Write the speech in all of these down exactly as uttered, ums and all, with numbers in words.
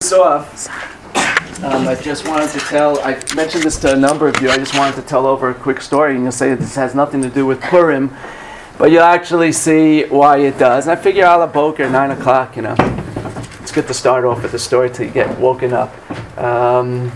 this off, um, I just wanted to tell, I mentioned this to a number of you, I just wanted to tell over a quick story, and you'll say this has nothing to do with Purim, but you'll actually see why it does. And I figure ala boker, nine o'clock, you know, it's good to start off with the story till you get woken up. Um,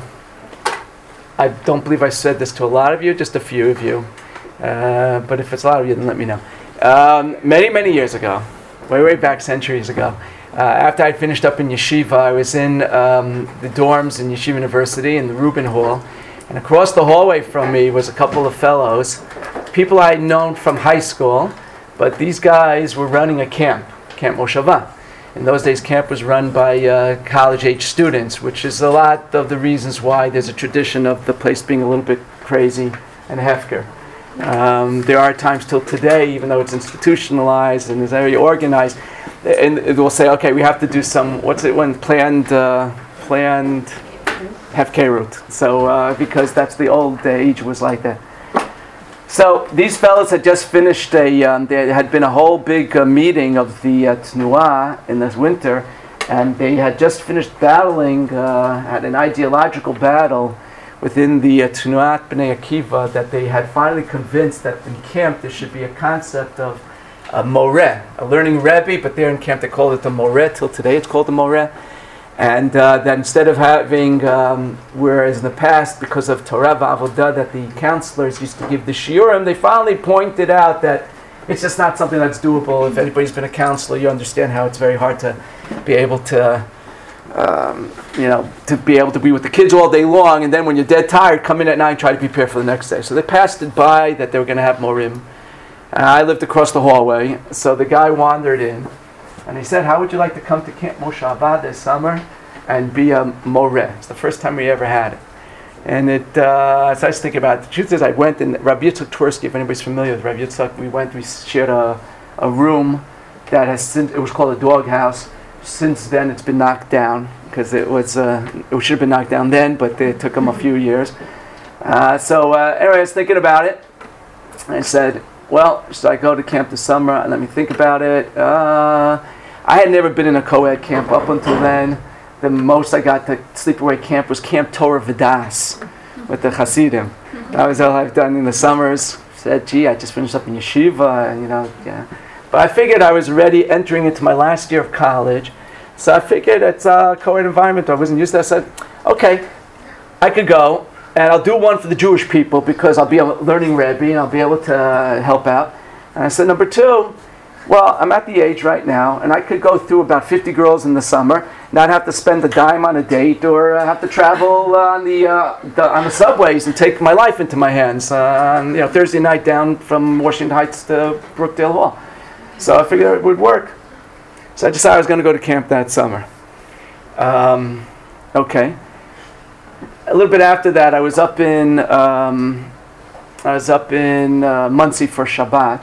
I don't believe I said this to a lot of you, just a few of you, uh, but if it's a lot of you, then let me know. Um, many, many years ago, way, way back centuries ago, Uh, after I finished up in yeshiva, I was in um, the dorms in Yeshiva University in the Rubin Hall, and across the hallway from me was a couple of fellows, people I had known from high school, but these guys were running a camp, Camp Moshava. In those days, camp was run by uh, college-age students, which is a lot of the reasons why there's a tradition of the place being a little bit crazy and hefker. Um, there are times till today, even though it's institutionalized and is very organized, and it will say, okay, we have to do some, what's it when, planned, uh, planned hefkerut. So, uh, because that's the old age was like that. So, these fellows had just finished a, um, there had been a whole big uh, meeting of the uh, Tnuah in this winter, and they had just finished battling, uh, had an ideological battle within the uh, Tnuat B'nai Akiva, that they had finally convinced that in camp there should be a concept of a moreh, a learning rebbe, but there in camp they called it the moreh, till today it's called the moreh. And uh, that instead of having, um, whereas in the past, because of Torah v'avodah, that the counselors used to give the shiurim, they finally pointed out that it's just not something that's doable. If anybody's been a counselor, you understand how it's very hard to be able to Um, you know, to be able to be with the kids all day long, and then when you're dead tired, come in at night and try to prepare for the next day. So they passed it by that they were going to have morim. And I lived across the hallway, so the guy wandered in, and he said, how would you like to come to Camp Moshava this summer and be a moreh? It's the first time we ever had it. And it, uh, so I was thinking about it. The truth is, I went, and Rabbi Yitzchak Twersky, if anybody's familiar with Rabbi Yitzchak, we went, we shared a, a room that has, it was called a dog house. Since then, it's been knocked down because it was uh, it should have been knocked down then, but it took them a few years. Uh, so uh, anyway, I was thinking about it. I said, "Well, should I go to camp this summer?" And let me think about it. Uh, I had never been in a co-ed camp up until then. The most I got to sleepaway camp was Camp Torah Vidas with the Hasidim. That was all I've done in the summers. Said, "Gee, I just finished up in yeshiva," and you know, yeah. But I figured I was already entering into my last year of college, so I figured it's a co-ed environment. I wasn't used to that. I said, okay, I could go, and I'll do one for the Jewish people because I'll be a learning rebbe and I'll be able to uh, help out. And I said, number two, well, I'm at the age right now, and I could go through about fifty girls in the summer, not have to spend a dime on a date or uh, have to travel uh, on the, uh, the on the subways and take my life into my hands. Uh, on, you know, Thursday night down from Washington Heights to Brookdale Hall. So I figured it would work. So I decided I was going to go to camp that summer. Um, okay. A little bit after that, I was up in um, I was up in uh, Monsey for Shabbat,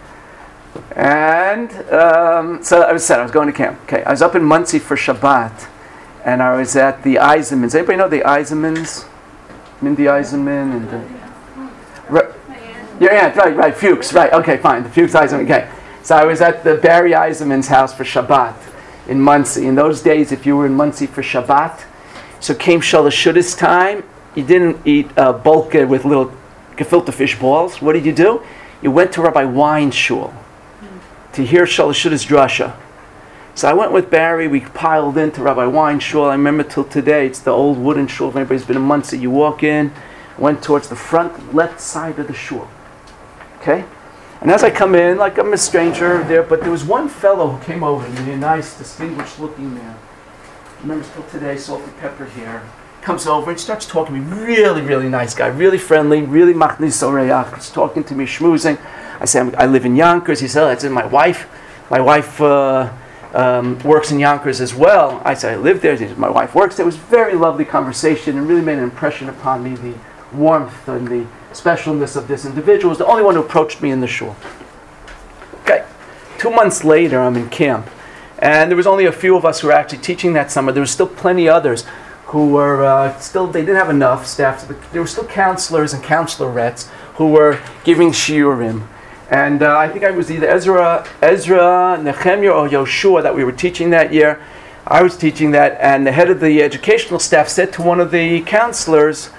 and um, so I was said I was going to camp. Okay, I was up in Monsey for Shabbat, and I was at the Eisenmans. Anybody know the Eisenmans? Mindy Eisenman and the, right, yeah, yeah, right, right, Fuchs, right. Okay, fine, the Fuchs Eisenman. Okay. So I was at the Barry Eisenman's house for Shabbat in Monsey. In those days, if you were in Monsey for Shabbat, so came Shalashudas time, you didn't eat uh, bulka with little gefilte fish balls. What did you do? You went to Rabbi Wein's shul to hear Shalashudas drasha. So I went with Barry. We piled into Rabbi Wein's shul. I remember till today, it's the old wooden shul. If anybody's been in Monsey, you walk in, went towards the front left side of the shul. Okay? And as I come in, like I'm a stranger there, but there was one fellow who came over to me, a nice, distinguished-looking man. I remember still today, salt and pepper hair. Comes over and starts talking to me. Really, really nice guy. Really friendly. Really machnis oreyach. He's talking to me, schmoozing. I say, I live in Yonkers. He said, oh, that's my wife. My wife uh, um, works in Yonkers as well. I said, I live there. He said, my wife works there. It was a very lovely conversation and really made an impression upon me. The warmth and the specialness of this individual was the only one who approached me in the shul. Okay, two months later, I'm in camp, and there was only a few of us who were actually teaching that summer. There was still plenty others who were uh, still, they didn't have enough staff. So there were still counselors and counselorettes who were giving shiurim. And uh, I think I was either Ezra, Ezra, Nehemiah, or Yoshua that we were teaching that year. I was teaching that, and the head of the educational staff said to one of the counselors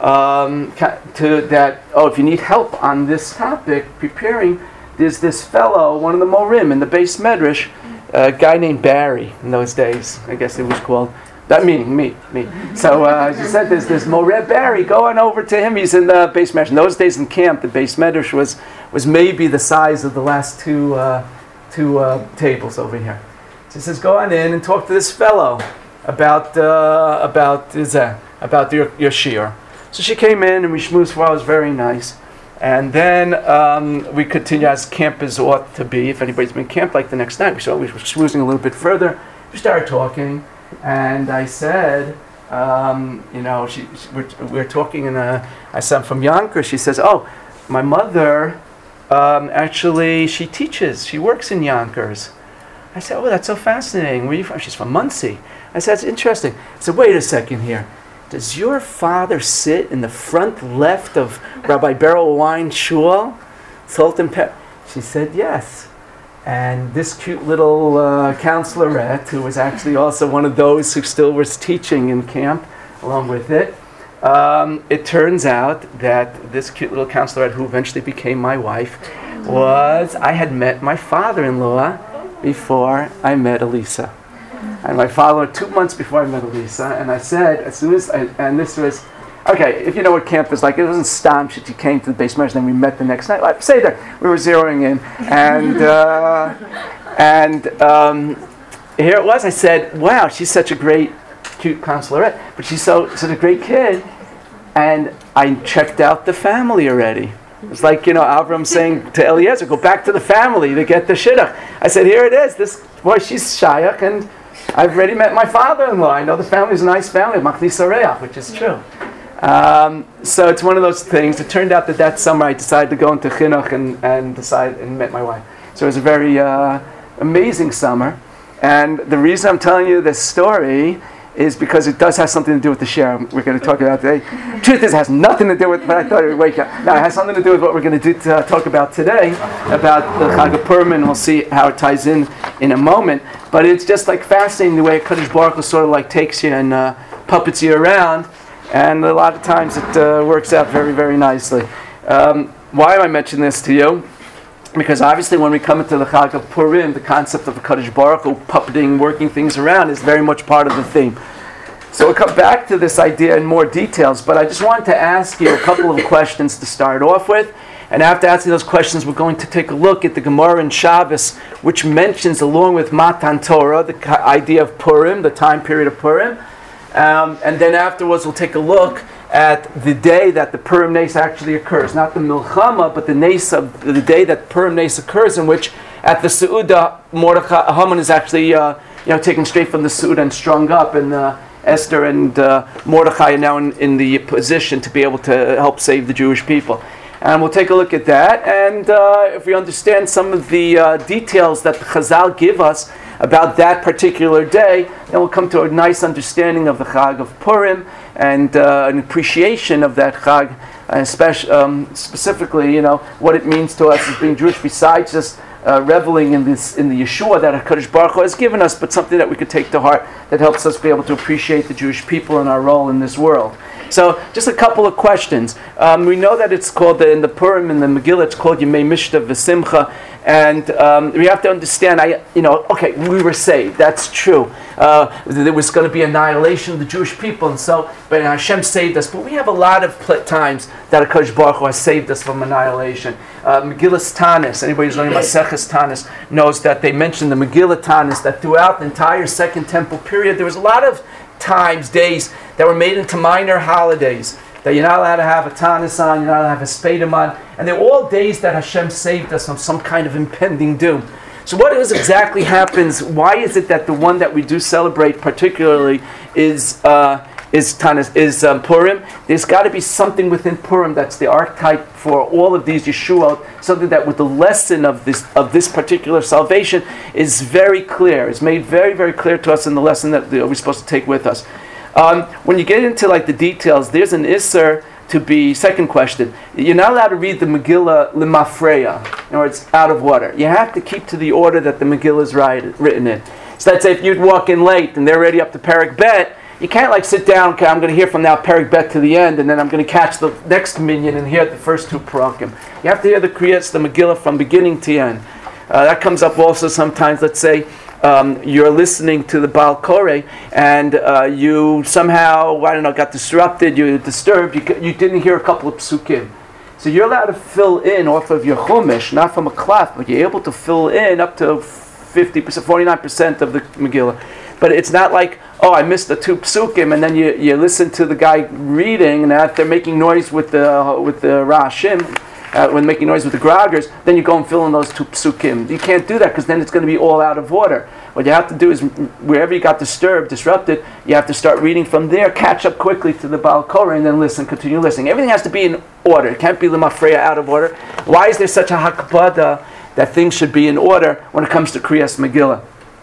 um, to that, oh, if you need help on this topic, preparing, there's this fellow, one of the Morim in the base Medrash, a guy named Barry in those days, I guess it was called. That meaning me, me. So uh, she said, "There's this Moreh Barry. Go on over to him. He's in the base medrash." In those days in camp, the base medrash was was maybe the size of the last two uh, two uh, tables over here. She says, "Go on in and talk to this fellow about uh, about uh, about your your shiur." So she came in and we schmoozed for. It was very nice, and then um, we continued as camp is ought to be. If anybody's been camped, like the next night, we saw we were schmoozing a little bit further. We started talking. And I said, um, you know, she, she, we're, we're talking, and uh, I said, I'm from Yonkers. She says, oh, my mother, um, actually, she teaches. She works in Yonkers. I said, oh, that's so fascinating. Where are you from? She's from Muncie. I said, that's interesting. I said, wait a second here. Does your father sit in the front left of Rabbi Beryl Wine Shul? Sultan Pe-? She said, yes. And this cute little uh, counselorette, who was actually also one of those who still was teaching in camp, along with it, um, it turns out that this cute little counselorette, who eventually became my wife, was, I had met my father-in-law before I met Elisa. And my father, two months before I met Elisa, and I said, as soon as, I, and this was, okay, if you know what camp is like, it wasn't stam shit. You came to the base medrash, then we met the next night. Like, say there, we were zeroing in, and uh, and um, here it was. I said, "Wow, she's such a great, cute counselorette, but she's so such a great kid." And I checked out the family already. It's like, you know, Avram saying to Eliezer, "Go back to the family to get the shidduch." I said, "Here it is. This boy, she's shayach, and I've already met my father-in-law. I know the family's a nice family, Machnis Areach," which is true. Um, so it's one of those things. It turned out that that summer I decided to go into chinuch and, and decide and met my wife. So it was a very uh, amazing summer. And the reason I'm telling you this story is because it does have something to do with the share we're going to talk about today. Truth is, it has nothing to do with, but I thought it would wake up. No, it has something to do with what we're going to do to uh, talk about today, about the Chag of Purim, and we'll see how it ties in in a moment. But it's just like fascinating the way Kadosh Baruch Hu sort of like takes you and uh, puppets you around. And a lot of times it uh, works out very, very nicely. Um, why am I mentioning this to you? Because obviously when we come into the Chag of Purim, the concept of the Kadosh Baruch Hu puppeting, working things around is very much part of the theme. So we'll come back to this idea in more details, but I just wanted to ask you a couple of questions to start off with. And after asking those questions, we're going to take a look at the Gemara in Shabbos, which mentions, along with Matan Torah, the idea of Purim, the time period of Purim. Um, and then afterwards, we'll take a look at the day that the Purim Nes actually occurs. Not the Milchama, but the Nes of the day that Purim Nes occurs, in which at the Seudah, Mordechai, Haman is actually uh, you know, taken straight from the Seudah and strung up, and uh, Esther and uh, Mordechai are now in, in the position to be able to help save the Jewish people. And we'll take a look at that, and uh, if we understand some of the uh, details that the Chazal give us about that particular day, then we'll come to a nice understanding of the Chag of Purim and uh, an appreciation of that Chag, and especially, um, specifically, you know, what it means to us as being Jewish, besides just uh, reveling in this in the Yeshua that HaKadosh Baruch Hu has given us, but something that we could take to heart that helps us be able to appreciate the Jewish people and our role in this world. So, just a couple of questions. Um, we know that it's called, the, in the Purim, in the Megillah, it's called Yemei Mishta V'Simcha, and um, we have to understand, I, you know, okay, we were saved, that's true. Uh, there was going to be annihilation of the Jewish people, and so, but Hashem saved us. But we have a lot of pl- times that HaKadosh Baruch Hu has saved us from annihilation. Uh, Megillah Tanis, anybody who's learning Maseches Tanis knows that they mentioned the Megillah Tanis, that throughout the entire Second Temple period, there was a lot of times, days, that were made into minor holidays, that you're not allowed to have a Tanis on, you're not allowed to have a Spadam on, and they're all days that Hashem saved us from some kind of impending doom. So what is exactly happens? Why is it that the one that we do celebrate particularly is uh, is Tanis, is um, Purim? There's got to be something within Purim that's the archetype for all of these Yeshuot, something that with the lesson of this of this particular salvation is very clear. It's made very, very clear to us in the lesson that we're supposed to take with us. Um, when you get into like the details, there's an Isser to be, second question, you're not allowed to read the Megillah limafreya, in other words, out of order. You have to keep to the order that the Megillah is write, written in. So let's say if you'd walk in late and they're already up to Perek Bet, you can't like sit down, okay, I'm going to hear from now Perek Bet to the end, and then I'm going to catch the next minyan and hear the first two parakim. You have to hear the Kriyas, the Megillah, from beginning to end. Uh, that comes up also sometimes. Let's say um, you're listening to the Baal Koreh, and uh, you somehow, I don't know, got disrupted, you were disturbed, you, you didn't hear a couple of psukim. So you're allowed to fill in off of your chumash, not from a cloth, but you're able to fill in up to fifty percent, forty-nine percent of the Megillah. But it's not like, oh, I missed the two psukim, and then you, you listen to the guy reading, and if they're making noise with the with the Rashim, uh, when making noise with the Groggers, then you go and fill in those two psukim. You can't do that, because then it's going to be all out of order. What you have to do is, wherever you got disturbed, disrupted, you have to start reading from there, catch up quickly to the Baal Koreh, and then listen, continue listening. Everything has to be in order. It can't be lemafreya out of order. Why is there such a hakpada that things should be in order when it comes to Kriyas Megillah?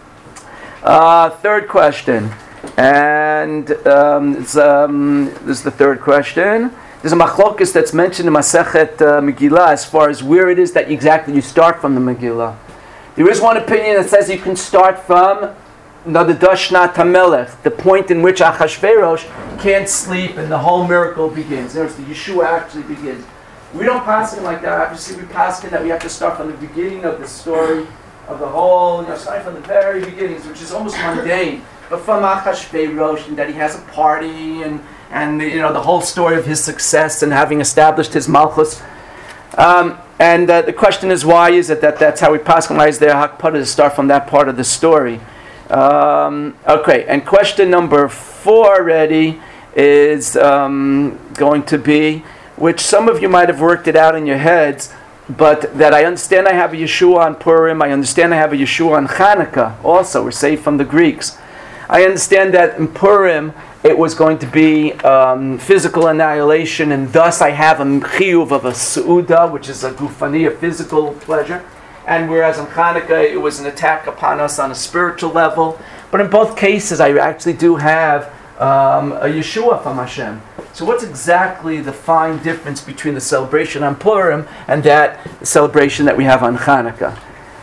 Uh, third question, and um, it's, um, this is the third question. There's a machlokes that's mentioned in Masechet uh, Megillah as far as where it is that exactly you start from the Megillah. There is one opinion that says you can start from Nadadashna Tamelech, the point in which Achashverosh can't sleep and the whole miracle begins. There's the Yeshua actually begins. We don't pass it like that. Obviously, we pass it that we have to start from the beginning of the story of the whole, you know, starting from the very beginnings, which is almost mundane, but from Achashverosh, and that he has a party, and and you know the whole story of his success and having established his malchus. Um, and uh, the question is, why is it that that's how we pass? Why is there hakpada to start from that part of the story? Um, okay, and question number four already is um, going to be, which some of you might have worked it out in your heads, but that I understand I have a Yeshua on Purim, I understand I have a Yeshua on Chanukah also, we're saved from the Greeks. I understand that in Purim it was going to be um, physical annihilation, and thus I have a chiyuv of a Seudah, which is a gufani, a physical pleasure. And whereas in Chanukah it was an attack upon us on a spiritual level. But in both cases I actually do have um, a Yeshua from Hashem. So what's exactly the fine difference between the celebration on Purim and that celebration that we have on Chanukah?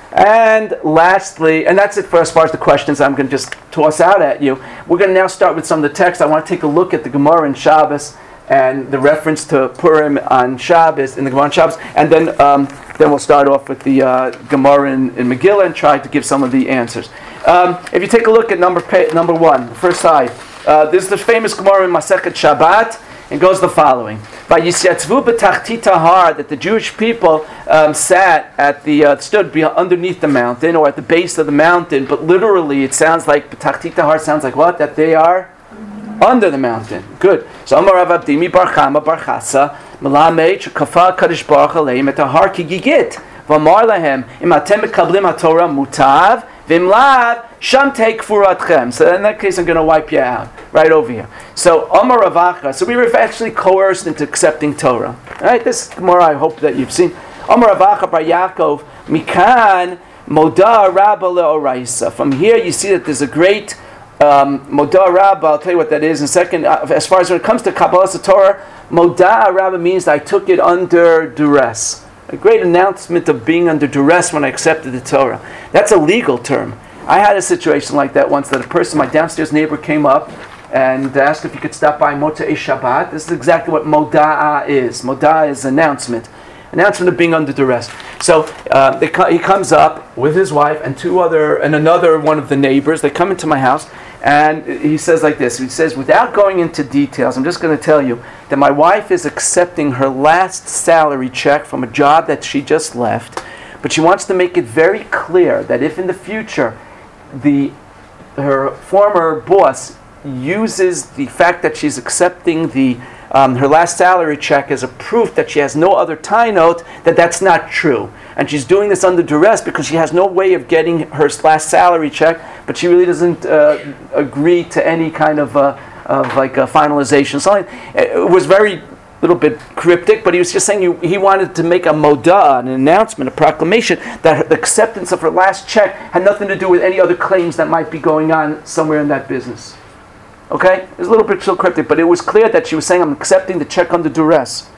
And lastly, and that's it for as far as the questions I'm going to just toss out at you. We're going to now start with some of the text. I want to take a look at the Gemara in Shabbos and the reference to Purim on Shabbos, in the Gemara on Shabbos, and then um, then we'll start off with the uh, Gemara in, in Megillah and try to give some of the answers. Um, if you take a look at number pa- number one, the first side, uh, this is the famous Gemara in Masechet Shabbat. It goes the following: Vayisyatzvu b'tachtita har, that the Jewish people um, sat at the uh, stood be- underneath the mountain or at the base of the mountain, but literally it sounds like b'tachtita har sounds like what? That they are under the mountain. Good. So Amar Rav Abdimi bar Chama bar Chasa melamed shekafa Kadosh Baruch Aleim et har kigigit v'amar lahem im atem mekablim haTorah mutav v'im lav sham tei kfuratchem. So in that case, I'm going to wipe you out right over here. So Amar Ravacha. So we were actually coerced into accepting Torah. All right. This Gemara I hope that you've seen. Amar Ravacha bar Yaakov mikan moda rabba leoraisa. From here you see that there's a great Um, Moda Rabba, I'll tell you what that is in a second. Uh, as far as when it comes to Kabbalas Torah, Moda Rabba means I took it under duress. A great announcement of being under duress when I accepted the Torah. That's a legal term. I had a situation like that once, that a person, my downstairs neighbor, came up and asked if he could stop by Motzei Shabbat. This is exactly what Moda'a is. Moda'a is announcement. Announcement of being under duress. So uh, they co- he comes up with his wife and two other and another one of the neighbors. They come into my house, and he says like this. He says, without going into details, I'm just going to tell you that my wife is accepting her last salary check from a job that she just left, but she wants to make it very clear that if in the future the her former boss uses the fact that she's accepting the Um, her last salary check as a proof that she has no other tie note, that that's not true. And she's doing this under duress because she has no way of getting her last salary check, but she really doesn't uh, agree to any kind of, uh, of like a finalization. Something. It was very little bit cryptic, but he was just saying he, he wanted to make a moda, an announcement, a proclamation, that the acceptance of her last check had nothing to do with any other claims that might be going on somewhere in that business. Okay? It was a little bit still cryptic, but it was clear that she was saying, I'm accepting the check under duress.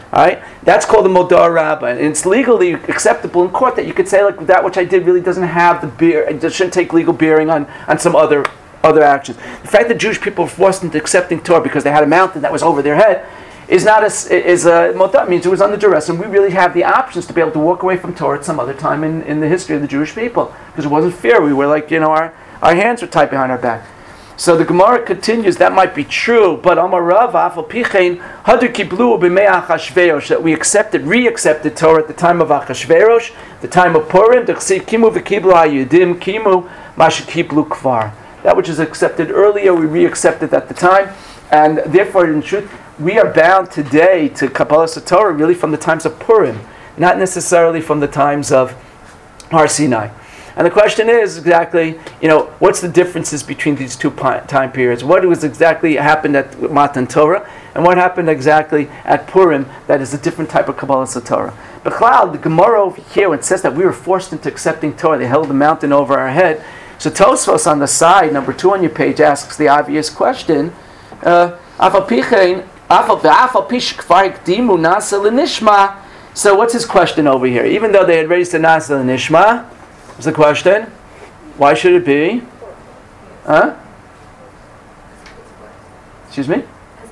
All right, that's called the Modar Rabbah, and it's legally acceptable in court that you could say, like, that which I did really doesn't have the bear, it shouldn't take legal bearing on, on some other other actions. The fact that Jewish people were forced into accepting Torah because they had a mountain that was over their head is not a is a Modar, means it was under duress, and we really have the options to be able to walk away from Torah at some other time in, in the history of the Jewish people, because it wasn't fair. We were like, you know, our our hands were tied behind our back. So the Gemara continues, that might be true, but Amar Rav Afal Pichein Hadu Kiblu B'mei Achashverosh, that we accepted, re-accepted Torah at the time of Achashverosh, the time of Purim, the Chsiv Kimu V'Kiblu HaYudim Kimu Masha Kiblu Kvar. That which is accepted earlier, we re-accepted at the time, and therefore, in truth, we are bound today to Kabbalas Torah really from the times of Purim, not necessarily from the times of Har Sinai. And the question is exactly, you know, what's the differences between these two pi- time periods? What was exactly happened at Matan Torah, and what happened exactly at Purim that is a different type of Kabbalas Torah? But Cloud, the Gemara over here, when it says that we were forced into accepting Torah, they held the mountain over our head. So Tosfos on the side, number two on your page, asks the obvious question, uh, so what's his question over here? Even though they had raised the Nasa Nishma, what's the question? Why should it be? Huh? Excuse me?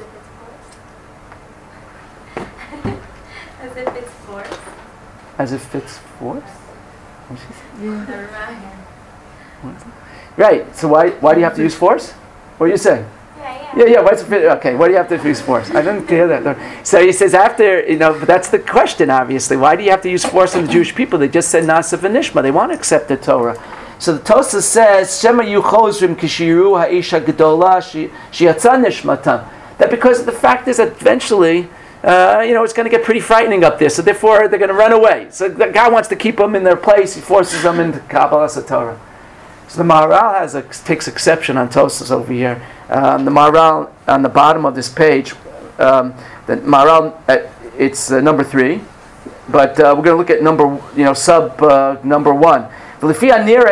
As if it's force. As if it's force? What's she saying? Yeah. Right. So why why do you have to use force? What are you saying? Yeah, Yeah, yeah. What's okay? Why do you have to use force? I didn't hear that. So he says after, you know, but that's the question. Obviously, why do you have to use force on the Jewish people? They just said Nasa v'Nishma. They want to accept the Torah. So the Tosas says Shema Yuchozrim Kishiru Ha'isha Gedola Shiatza Nishmatam. That because the fact is that eventually, uh, you know, it's going to get pretty frightening up there. So therefore, they're going to run away. So the God wants to keep them in their place. He forces them into Kabbalas Torah. So the Maharal has a, takes exception on Tosas over here. Um, the Maharal on the bottom of this page, um, the Maharal, uh, it's uh, number three, but uh, we're going to look at number, you know, sub uh, number one. Doesn't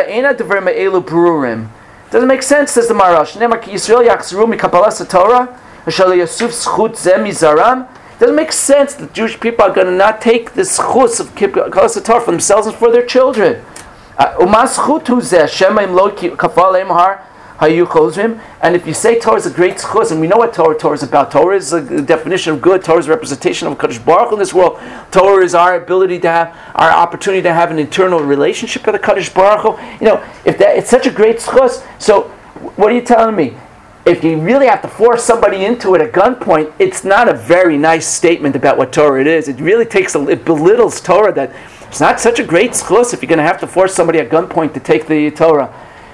make sense, says the Maharal. Doesn't make sense that Jewish people are going to not take this chus of Kabbalas Torah for themselves and for their children. And if you say Torah is a great chus, and we know what Torah, Torah is about. Torah is a definition of good. Torah is a representation of Kadosh Baruch Hu in this world. Torah is our ability to have, our opportunity to have an internal relationship with the Kadosh Baruch Hu. You know, if that it's such a great chus, so what are you telling me? If you really have to force somebody into it at gunpoint, it's not a very nice statement about what Torah it is. It really takes a, it belittles Torah that it's not such a great schus if you're going to have to force somebody at gunpoint to take the Torah.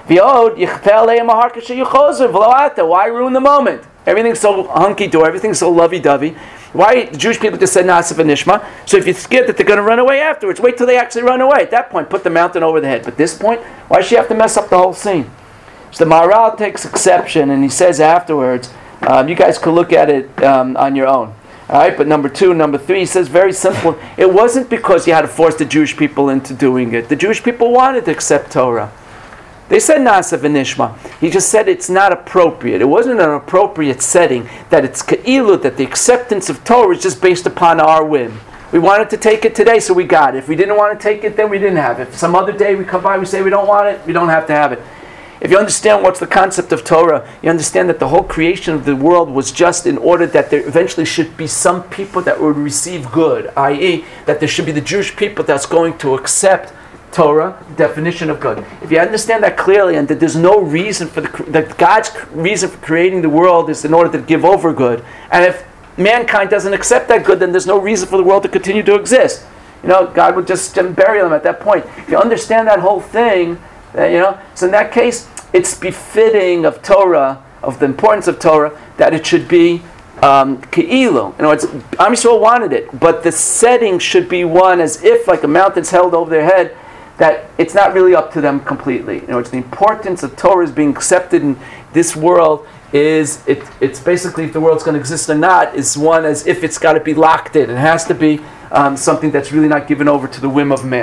Why ruin the moment? Everything's so hunky-dory, everything's so lovey-dovey. Why the Jewish people just said Nasa v'Nishma? So if you're scared that they're going to run away afterwards, wait till they actually run away. At that point, put the mountain over the head. But at this point, why does she have to mess up the whole scene? So the Maharal takes exception, and he says afterwards, um, you guys could look at it um, on your own. All right, but number two, number three, he says very simple. It wasn't because you had to force the Jewish people into doing it. The Jewish people wanted to accept Torah. They said Nasa v'Nishma. He just said it's not appropriate. It wasn't an appropriate setting, that it's Ke'ilu, that the acceptance of Torah is just based upon our whim. We wanted to take it today, so we got it. If we didn't want to take it, then we didn't have it. If some other day we come by, we say we don't want it, we don't have to have it. If you understand what's the concept of Torah, you understand that the whole creation of the world was just in order that there eventually should be some people that would receive good, that is, that there should be the Jewish people that's going to accept Torah, the definition of good. If you understand that clearly, and that there's no reason for the that God's reason for creating the world is in order to give over good, and if mankind doesn't accept that good, then there's no reason for the world to continue to exist. You know, God would just bury them at that point. If you understand that whole thing, uh, you know, so in that case, it's befitting of Torah, of the importance of Torah, that it should be um, ke'ilu. In other words, Am Yisrael wanted it, but the setting should be one as if, like a mountain's held over their head, that it's not really up to them completely. In other words, the importance of Torah is being accepted in this world is, it, it's basically, if the world's going to exist or not, is one as if it's got to be locked in. It has to be um, something that's really not given over to the whim of man.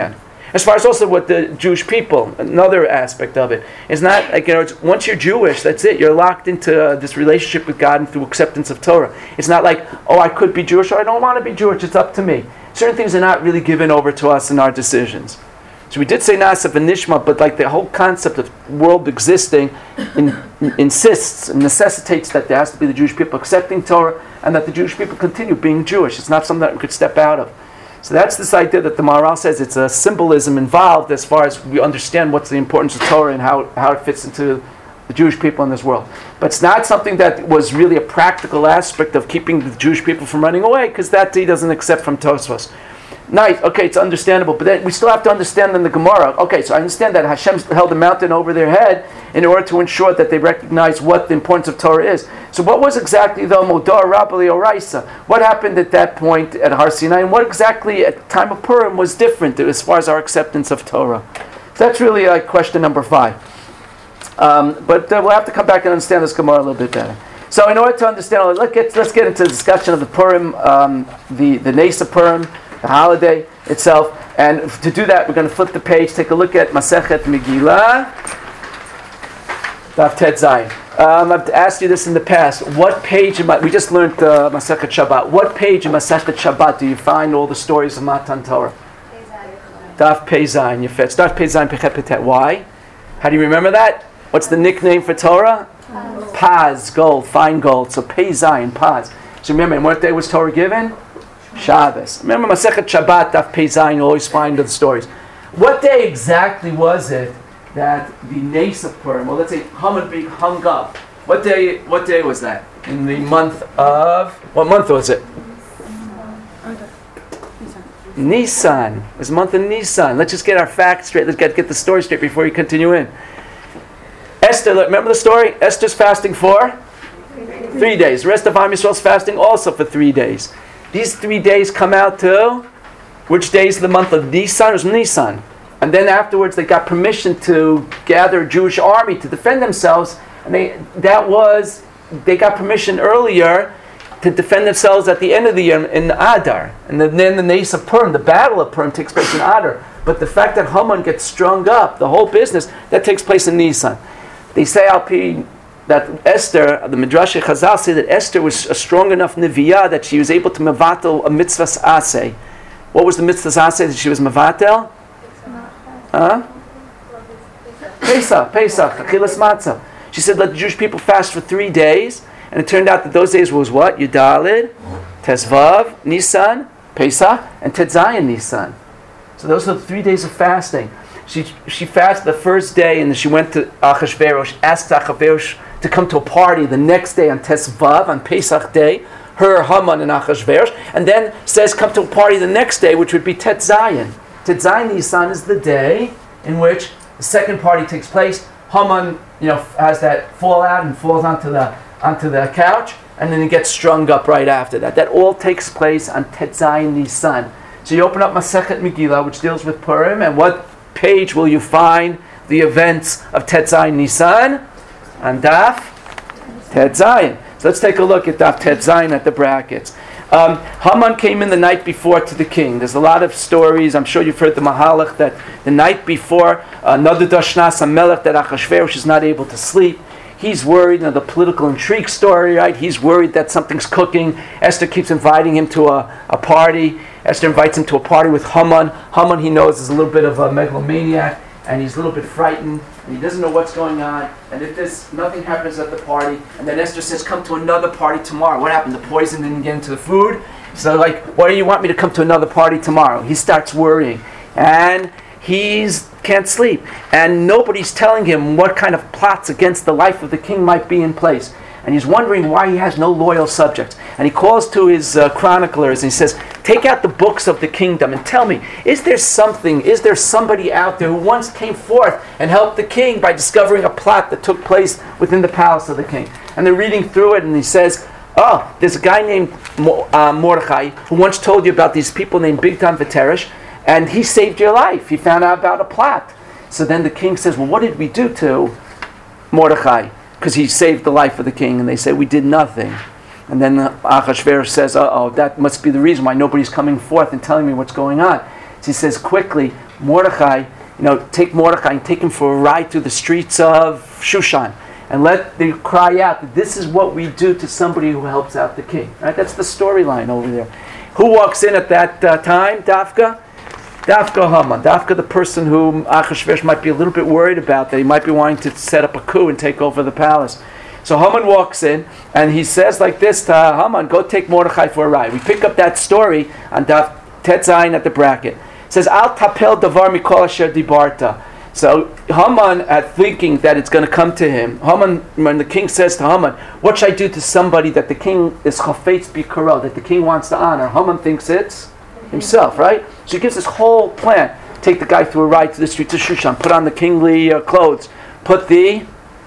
As far as also what the Jewish people, another aspect of it, is not like, you know, it's, once you're Jewish, that's it. You're locked into uh, this relationship with God and through acceptance of Torah. It's not like, oh, I could be Jewish or I don't want to be Jewish. It's up to me. Certain things are not really given over to us in our decisions. So we did say Nasa v'nishma, but like the whole concept of world existing in, in, insists and necessitates that there has to be the Jewish people accepting Torah and that the Jewish people continue being Jewish. It's not something that we could step out of. So that's this idea that the Maharal says it's a symbolism involved as far as we understand what's the importance of Torah and how, how it fits into the Jewish people in this world. But it's not something that was really a practical aspect of keeping the Jewish people from running away, because that he doesn't accept from Tosfos. Nice, okay, it's understandable, but then we still have to understand in the Gemara. Okay, so I understand that Hashem held a mountain over their head in order to ensure that they recognize what the importance of Torah is. So what was exactly the Modar Rabali Oraisa? What happened at that point at Har Sinai, and what exactly at the time of Purim was different as far as our acceptance of Torah? So that's really like question number five. Um, but uh, we'll have to come back and understand this Gemara a little bit better. So in order to understand, let's get, let's get into the discussion of the Purim, um, the, the Nes of Purim, the holiday itself. And to do that, we're going to flip the page, take a look at Masechet Megillah, Daf Tet Zayin. Um, I've asked you this in the past. What page, in my, we just learned uh, Masechet Shabbat. What page in Masechet Shabbat do you find all the stories of Matan Torah? Daf Pei Zayin. You fetch Daf Pei Zayin Pechet Petet. Why? How do you remember that? What's the nickname for Torah? Paz. Paz, gold, fine gold. So Pei Zayin, Paz. So remember, and what day was Torah given? Shabbos. Remember Masechet Shabbat, Daf Pei Zayin, you always find the stories. What day exactly was it that the Nes of Purim, well, let's say Haman being hung up? What day? What day was that? In the month of, what month was it? Nisan. It was the month of Nisan. Let's just get our facts straight. Let's get, get the story straight before we continue in. Esther, remember the story? Esther's fasting for three days. The rest of Am Yisrael's fasting also for three days. These three days come out to which days of the month of Nisan? It was Nisan. And then afterwards they got permission to gather a Jewish army to defend themselves. And they that was, they got permission earlier to defend themselves at the end of the year in Adar. And then, then the Nes of Purim, the battle of Purim, takes place in Adar. But the fact that Haman gets strung up, the whole business, that takes place in Nisan. They say Alpi that Esther, the Midrash Chazal say that Esther was a strong enough Neviah that she was able to mevatel a mitzvahs aseh. What was the mitzvahs aseh that she was mevatel? Huh? Pesach, Pesach, Achilas Matzah. She said, let the Jewish people fast for three days, and it turned out that those days was what? Yudalid, Tesvav, Nisan, Pesach, and Tetzayin Nisan. So those are the three days of fasting. She she fasted the first day, and then she went to Achashverosh, asked Achashverosh to come to a party the next day on Tesvav, on Pesach day, her, Haman, and Achashverosh, and then says come to a party the next day, which would be Tet Zayin. Tet Zayin Nisan is the day in which the second party takes place. Haman, you know, has that fallout and falls onto the onto the couch, and then he gets strung up right after that. That all takes place on Tet Zayin Nisan. So you open up Masechet Megillah, which deals with Purim, and what page will you find the events of Tet Zayin Nisan? On Daf Tet Zayin. So let's take a look at Daf Tet Zayin at the brackets. Um, Haman came in the night before to the king. There's a lot of stories. I'm sure you've heard the Mahalach that the night before, another Dashnas HaMelech, that Achashverosh is not able to sleep. He's worried, you know, the political intrigue story, right? He's worried that something's cooking. Esther keeps inviting him to a, a party. Esther invites him to a party with Haman. Haman, he knows, is a little bit of a megalomaniac, and he's a little bit frightened, and he doesn't know what's going on. And if this, nothing happens at the party, and then Esther says, come to another party tomorrow. What happened? The poison didn't get into the food? So like, why do you want me to come to another party tomorrow? He starts worrying. And he's can't sleep. And nobody's telling him what kind of plots against the life of the king might be in place. And he's wondering why he has no loyal subjects. And he calls to his uh, chroniclers and he says, take out the books of the kingdom and tell me, is there something, is there somebody out there who once came forth and helped the king by discovering a plot that took place within the palace of the king? And they're reading through it and he says, oh, there's a guy named uh, Mordechai who once told you about these people named Bigtan V'Teresh, and he saved your life. He found out about a plot. So then the king says, well, what did we do to Mordechai? Because he saved the life of the king. And they say, we did nothing. And then Achashverosh says, uh-oh, that must be the reason why nobody's coming forth and telling me what's going on. So he says, quickly, Mordechai, you know, take Mordechai and take him for a ride through the streets of Shushan. And let them cry out that this is what we do to somebody who helps out the king. Right? That's the storyline over there. Who walks in at that uh, time, Dafka? Dafka Haman. Dafka, the person whom Achashverosh might be a little bit worried about, that he might be wanting to set up a coup and take over the palace. So Haman walks in, and he says like this to Haman, go take Mordechai for a ride. We pick up that story on Daf Tetzayin at the bracket. It says, Al tapel davar mikol asher dibarta. So Haman, at thinking that it's going to come to him, Haman, when the king says to Haman, what should I do to somebody that the king is chafetz bikaro, that the king wants to honor? Haman thinks it's himself, right? So he gives this whole plan. Take the guy through a ride to the streets of Shushan, put on the kingly uh, clothes, put the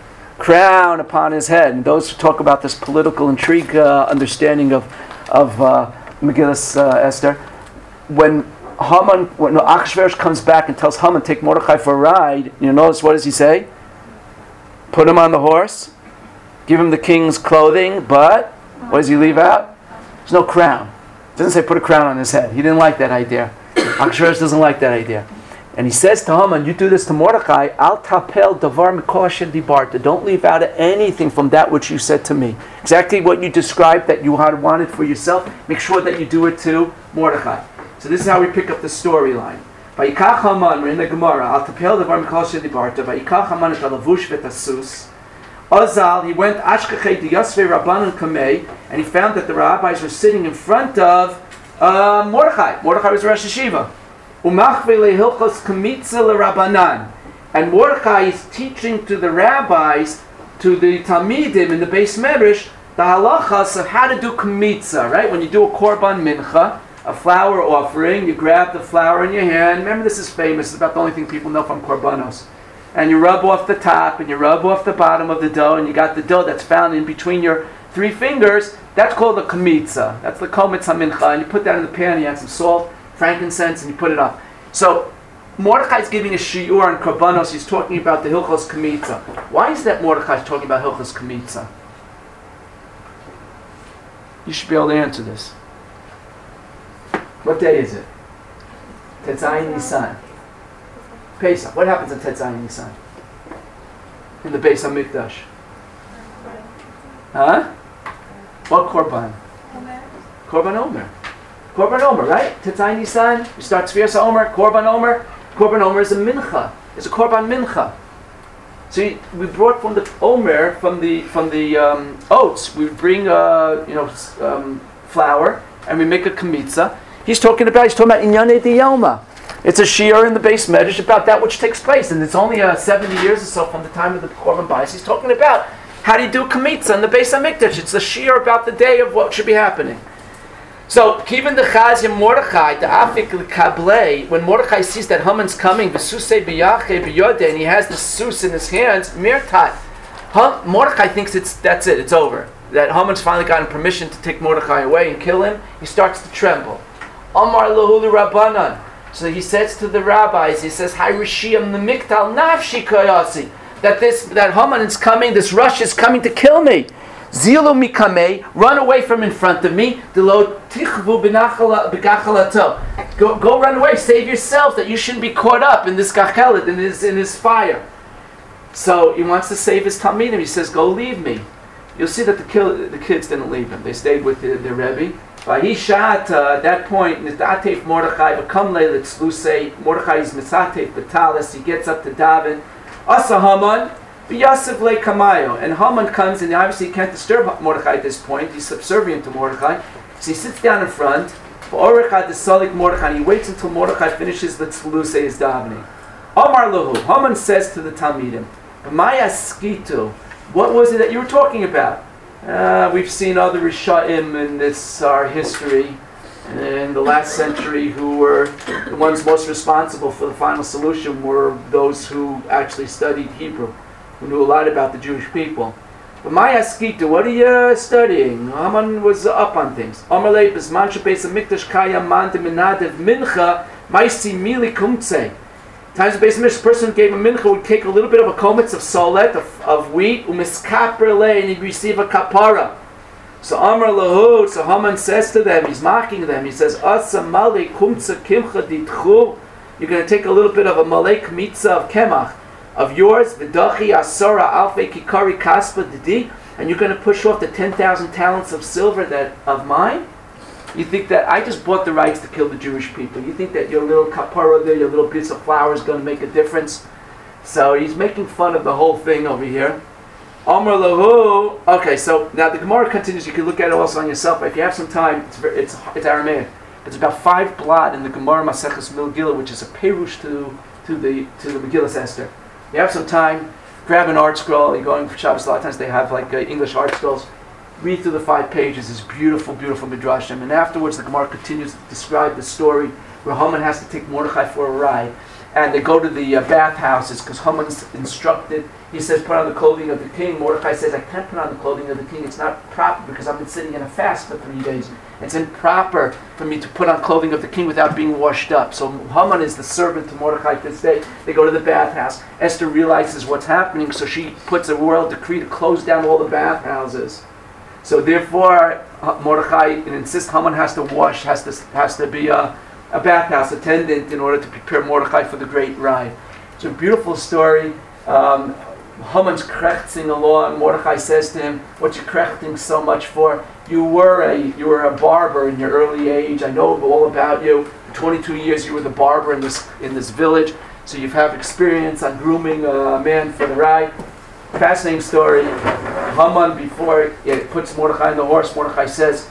crown upon his head. And those who talk about this political intrigue uh, understanding of, of uh, Megillas uh, Esther, when Haman, when Achashverosh comes back and tells Haman, take Mordechai for a ride, you notice what does he say? Put him on the horse, give him the king's clothing, but what does he leave out? There's no crown. It doesn't say put a crown on his head. He didn't like that idea. Achashverosh doesn't like that idea. And he says to Haman, you do this to Mordechai, Al tapel davar mikol asher dibarta. Don't leave out anything from that which you said to me. Exactly what you described that you had wanted for yourself, make sure that you do it to Mordechai. So this is how we pick up the storyline. Vayikach Haman, we're in the Gemara, Al tapel davar mikol asher dibarta, Vayikach Haman et halavush v'tasus. Azal, he went Ashkechei diyasvei Rabbanan kamei, and he found that the rabbis were sitting in front of uh, Mordechai. Mordechai was Rosh Hashiva. Umachvei lehilchos kamitza l'Rabbanan. And Mordechai is teaching to the rabbis, to the Talmidim in the Beis Medrash, the halachas of how to do kamitza, right? When you do a korban mincha, a flour offering, you grab the flour in your hand. Remember, this is famous. It's about the only thing people know from korbanos. And you rub off the top and you rub off the bottom of the dough, and you got the dough that's found in between your three fingers. That's called the kamitza. That's the kometz hamincha. And you put that in the pan, you add some salt, frankincense, and you put it up. So Mordechai is giving a shiur on korbanos. He's talking about the hilchos kamitza. Why is that Mordechai is talking about hilchos kamitza? You should be able to answer this. What day is it? Tetzayin Nisan. Pesach. What happens on Tetzayin Nisan? In the Beis HaMikdash. Huh? What korban? Omer. Korban Omer. Korban Omer, right? Tetzayin Nisan. You start Tzvias Omer. Korban Omer. Korban Omer is a mincha. It's a korban mincha. So you, we brought from the Omer, from the from the um, oats. We bring uh, you know um, flour and we make a kamitza. He's talking about he's talking about Inyane Diyoma. It's a shiur in the Beis Medrash about that which takes place, and it's only uh, seventy years or so from the time of the korban bayis. He's talking about how do you do kamitza in the Beis Hamikdash. It's a shiur about the day of what should be happening. So, even the Chazia Mordechai, the Afik Kablei, when Mordechai sees that Haman's coming, v'susei b'yache b'yodeh, and he has the sus in his hands, mirtat. Hum, Mordechai thinks it's that's it, it's over. That Haman's finally gotten permission to take Mordechai away and kill him. He starts to tremble. Amar lahu Rabbanan. So he says to the rabbis, he says, Hai Rishiyam Nemiktal Nafshi Kayasi, that this that Haman is coming, this rush is coming to kill me. Zilu Mikamei, run away from in front of me. Delo Tichvu B'Gachalato. Go go run away, save yourself, that you shouldn't be caught up in this gachelet, in his in his fire. So he wants to save his Talmidim. He says, go leave me. You'll see that the kill, the kids didn't leave him. They stayed with the, the Rebbe. Vayishat, uh, at that point, Nizdatef Mordechai, V'kam Leilit Tzlusei, Mordechai is Mitzatef B'talis, he gets up to daven. Asa Haman, V'yasef Le Kamayo, and Haman comes, and obviously he can't disturb Mordechai at this point, he's subservient to Mordechai, so he sits down in front, V'orechad the Salik Mordechai, and he waits until Mordechai finishes the Tzlusei, his davening. Amar Lahu, Haman says to the Talmidim, B'maya Skitu, what was it that you were talking about? Uh, we've seen other Rishaim in this our history in the last century who were the ones most responsible for the final solution were those who actually studied Hebrew, who knew a lot about the Jewish people. But my Askita, what are you studying? Haman was up on things. Amalei b'zman shebeis hamikdash kaya man de minadev mincha maisi mili kumtzei. Times the Beis Hamikdash, person who gave a mincha would take a little bit of a kometz of solet, of, of wheat, umiskaper le, and he'd receive a kapara. So Amar lahu, so Haman says to them, he's mocking them, he says, Asa mali kumtza kimcha ditchu you're going to take a little bit of a malek mitzah of kemach of yours, v'dachi asara alfei kikari kaspa didi, and you're going to push off the ten thousand talents of silver that of mine? You think that I just bought the rights to kill the Jewish people? You think that your little kapara there, your little piece of flour is going to make a difference? So he's making fun of the whole thing over here. Amar lahu. Okay, so now the Gemara continues. You can look at it also on yourself. But if you have some time, it's very, it's, it's Aramaic. It's about five blot in the Gemara Maseches Megillah, which is a perush to to the to the Megillah Esther. You have some time, grab an art scroll. You're going for Shabbos. A lot of times they have like uh, English art scrolls. Read through the five pages. It's beautiful, beautiful midrashim. And afterwards, the Gemara continues to describe the story where Haman has to take Mordechai for a ride, and they go to the uh, bathhouses because Haman's instructed. He says, "Put on the clothing of the king." Mordechai says, "I can't put on the clothing of the king. It's not proper because I've been sitting in a fast for three days. It's improper for me to put on clothing of the king without being washed up." So Haman is the servant to Mordechai to this day. They go to the bathhouse. Esther realizes what's happening, so she puts a royal decree to close down all the bathhouses. So therefore, Mordechai insists Haman has to wash, has to has to be a, a bathhouse attendant in order to prepare Mordechai for the great ride. It's a beautiful story. Um, Haman's krechting along. Mordechai says to him, "What you krechting so much for? You were a you were a barber in your early age. I know all about you. For twenty-two years, you were the barber in this in this village. So you have experience on grooming a man for the ride." Fascinating story. Haman, before it puts Mordechai on the horse, Mordechai says,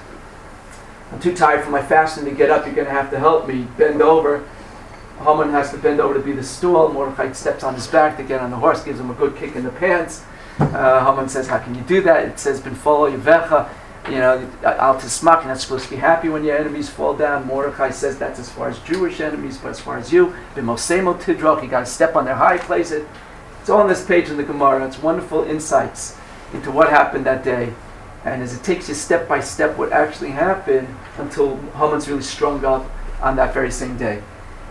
"I'm too tired from my fasting to get up. You're going to have to help me. Bend over." Haman has to bend over to be the stool. Mordechai steps on his back to get on the horse, gives him a good kick in the pants. Uh, Haman says, "How can you do that?" It says, "Ben follow Yevecha." You know, al tismak, you're not supposed to be happy when your enemies fall down. Mordechai says that's as far as Jewish enemies, but as far as you, ben mosemo tidrok, you got to step on their high places. It's all on this page in the Gemara. It's wonderful insights into what happened that day. And as it takes you step by step what actually happened until Haman's really strung up on that very same day.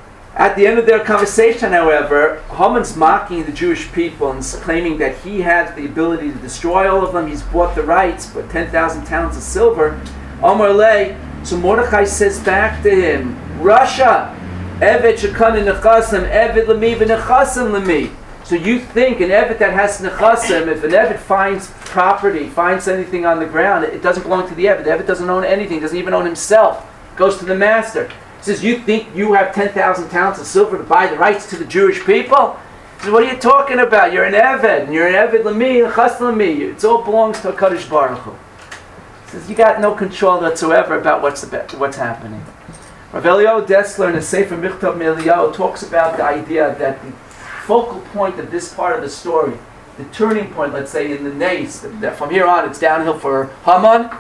At the end of their conversation, however, Haman's mocking the Jewish people and claiming that he has the ability to destroy all of them. He's bought the rights for ten thousand talents of silver. Amar lei. So Mordechai says back to him, "Russia, evet shekana nechasim, evet lemi v'nechasim lemi." So you think an evet that has nechasim, if an evet finds property, finds anything on the ground, it doesn't belong to the evet. The evet doesn't own anything, doesn't even own himself. It goes to the master. He says, "You think you have ten thousand talents of silver to buy the rights to the Jewish people?" He says, "What are you talking about? You're an evet, and you're an evet l'mi, nechas l'mi. It all belongs to HaKadosh Baruch Hu." He says, "You got no control whatsoever about what's the, what's happening." Rav Eliyahu Dessler in his Sefer Michtav Me'Eliyahu talks about the idea that the focal point of this part of the story, the turning point, let's say in the Nace, that from here on it's downhill for Haman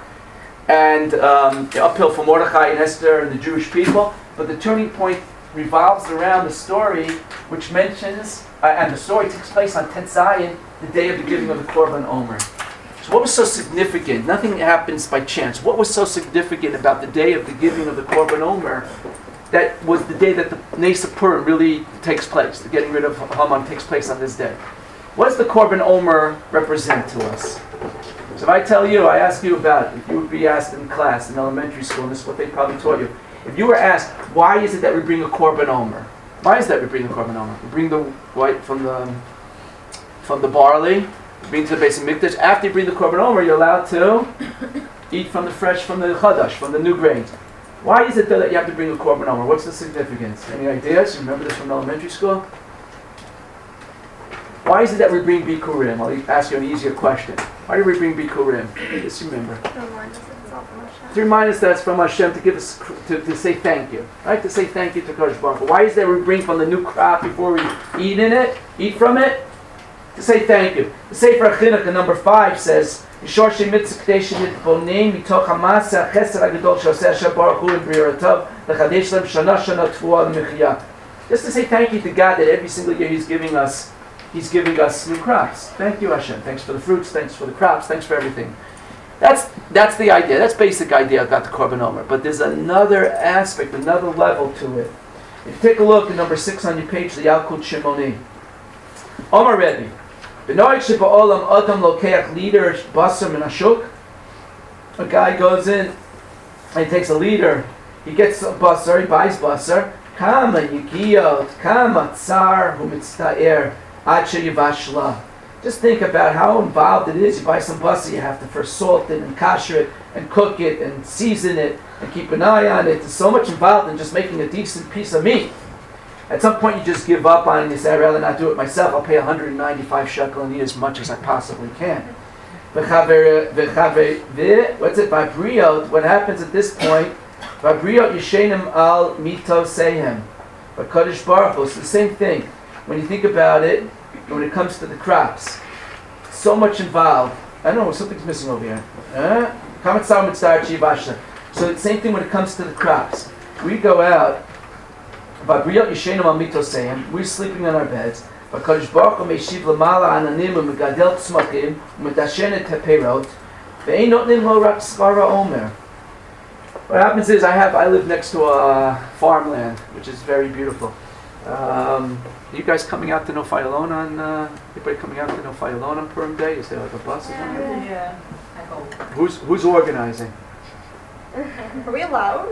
and um, uphill for Mordechai and Esther and the Jewish people, but the turning point revolves around the story which mentions, uh, and the story takes place on Tet Zayin, the day of the giving of the Korban Omer. So what was so significant? Nothing happens by chance. What was so significant about the day of the giving of the Korban Omer? That was the day that the Nes Purim really takes place. The getting rid of Haman takes place on this day. What does the Korban Omer represent to us? So if I tell you, I ask you about it, if you would be asked in class, in elementary school, and this is what they probably taught you. If you were asked, why is it that we bring a Korban Omer? Why is that we bring a Korban Omer? We bring the white from the from the barley, we bring to the base of Mikdash. After you bring the Korban Omer, you're allowed to eat from the fresh, from the Chadash, from the new grains. Why is it that you have to bring a Korban Omer? What's the significance? Any ideas? You remember this from elementary school? Why is it that we bring Bikurim? I'll ask you an easier question. Why do we bring Bikurim? Just remember. To remind us that it's all from Hashem. To remind us that it's from Hashem, to give us, to, to say thank you. Right? To say thank you to Kadosh Baruch Hu. Why is it that we bring from the new crop before we eat in it, eat from it? To say thank you. The Sefer HaChinuch, number five, says, just to say thank you to God that every single year He's giving us He's giving us new crops. Thank you, Hashem. Thanks for the fruits, thanks for the crops, thanks for everything. That's that's the idea. That's basic idea about the Korban Omer. But there's another aspect, another level to it. If you take a look at number six on your page, the Yalkut Shimoni. Omer Rebbe. Adam lokeach leader basar min hashuk. A guy goes in and he takes a liter. He gets a basar, he buys basar. Kama yigiyot, kama tsar humitzta'er, ad sheyivashla. Just think about how involved it is. You buy some basa, you have to first salt it and kasher it and cook it and season it and keep an eye on it. There's so much involved in just making a decent piece of meat. At some point you just give up on it and you say, I'd rather not do it myself. I'll pay one hundred ninety-five shekel and eat as much as I possibly can. V'chaver- v'chaver- v'e- What's it? Vabriot, what happens at this point? Vabriot yishenim al mito sehem. V'kodesh baruch hu. It's the same thing. When you think about it, when it comes to the crops, so much involved. I don't know, something's missing over here. Uh, So the same thing when it comes to the crops. We go out, we're sleeping on our beds. What happens is I have I live next to a farmland, which is very beautiful. Um, are you guys coming out to Nofai Alon on? Uh, anybody coming out to Nofai Alon on Purim Day? Is there like a bus or something? Yeah, I hope. Who's who's organizing? Are we allowed?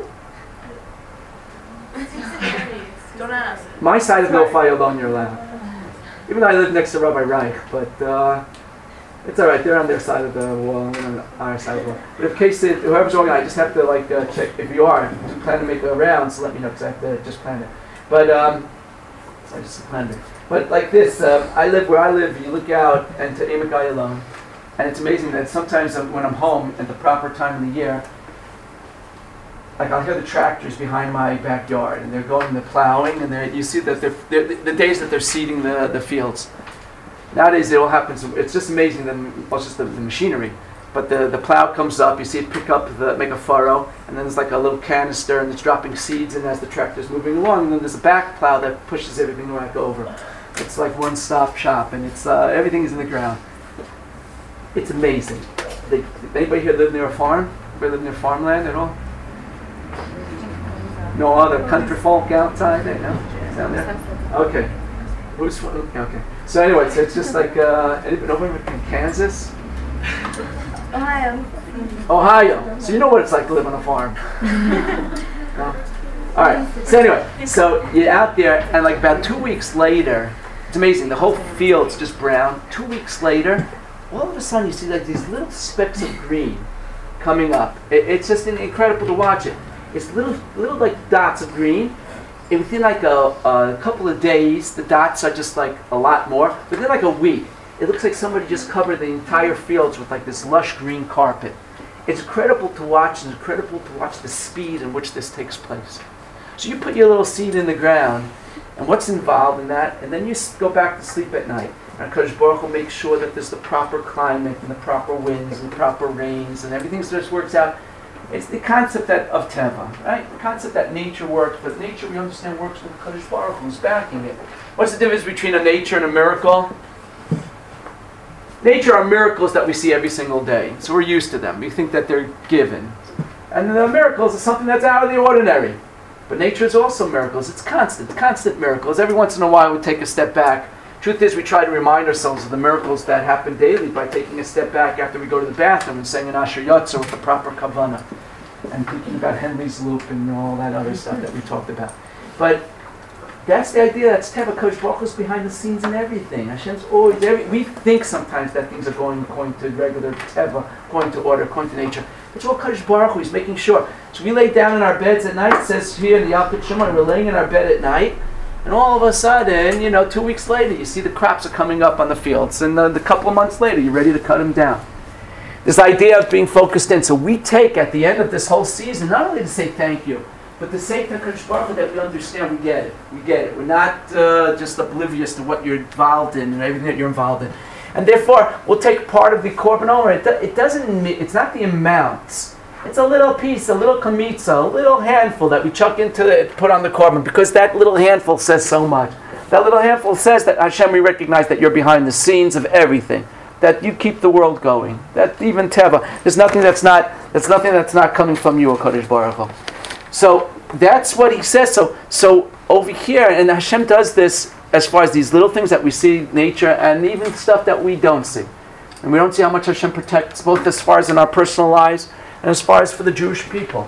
Don't ask. My side of Nofai Alon, you're allowed. Even though I live next to Rabbi Reich, but uh, it's all right. They're on their side of the wall, we're on our side of the wall. But in case it, whoever's organizing, I just have to like uh, check if you are. If you plan to make a round, so let me know because I have to just plan it. But um, I just planned it. But like this, um, I live where I live. You look out and to Emek Ayalon, and it's amazing that sometimes um, when I'm home at the proper time of the year, like I'll hear the tractors behind my backyard, and they're going, they're plowing, and they're, you see that they're, they're the days that they're seeding the, the fields. Nowadays it all happens. It's just amazing. The, well, it's just the, the machinery. But the, the plow comes up, you see it pick up, the, make a furrow, and then there's like a little canister, and it's dropping seeds in as the tractor's moving along, and then there's a back plow that pushes everything back over. It's like one-stop shop, and it's uh, everything is in the ground. It's amazing. They, anybody here live near a farm? Anybody live near farmland at all? No other country folk outside there, no? Down there? Okay. Who's from? Okay. So anyway, so it's just like, uh, anybody over in Kansas? Ohio. Ohio. So you know what it's like to live on a farm. No? All right. So anyway, so you're out there, and like about two weeks later, it's amazing. The whole field's just brown. Two weeks later, all of a sudden you see like these little specks of green coming up. It, it's just incredible to watch it. It's little, little like dots of green. And within like a, a couple of days, the dots are just like a lot more. Within like a week, it looks like somebody just covered the entire fields with like this lush green carpet. It's incredible to watch, and incredible to watch the speed in which this takes place. So you put your little seed in the ground, and what's involved in that, and then you s- go back to sleep at night. And HaKadosh Baruch Hu makes sure that there's the proper climate, and the proper winds, and the proper rains, and everything just works out. It's the concept that of Teva, right? The concept that nature works, but nature we understand works with HaKadosh Baruch Hu, who's backing it. What's the difference between a nature and a miracle? Nature are miracles that we see every single day, so we're used to them. We think that they're given. And the miracles is something that's out of the ordinary. But nature is also miracles. It's constant, constant miracles. Every once in a while we take a step back. Truth is, we try to remind ourselves of the miracles that happen daily by taking a step back after we go to the bathroom and saying an Asher Yotzer with the proper kavanah, and thinking about Henry's loop and all that other stuff that we talked about. But that's the idea. That's Teva. Kodesh Baruch Hu's behind the scenes in everything. Hashem's always every, we think sometimes that things are going according to regular Teva, according to order, according to nature. It's all Kodesh Baruch Hu. He's making sure. So we lay down in our beds at night. It says here in the Yalkut Shimon, we're laying in our bed at night, and all of a sudden, you know, two weeks later, you see the crops are coming up on the fields, and the, the couple of months later, you're ready to cut them down. This idea of being focused in. So we take at the end of this whole season, not only to say thank you, but to say to Kodesh Baruch Hu that we understand, we get it. We get it. We're not uh, just oblivious to what you're involved in and everything that you're involved in. And therefore, we'll take part of the Korban Omer. It, do, it doesn't, it's not the amounts. It's a little piece, a little kamitza, a little handful that we chuck into the, put on the Korban, because that little handful says so much. That little handful says that Hashem, we recognize that you're behind the scenes of everything. That you keep the world going. That even Teva, there's nothing that's not, there's nothing that's not coming from you, O Kodesh Baruch Hu. So that's what he says. So, so over here, and Hashem does this as far as these little things that we see, nature, and even stuff that we don't see. And we don't see how much Hashem protects, both as far as in our personal lives, and as far as for the Jewish people.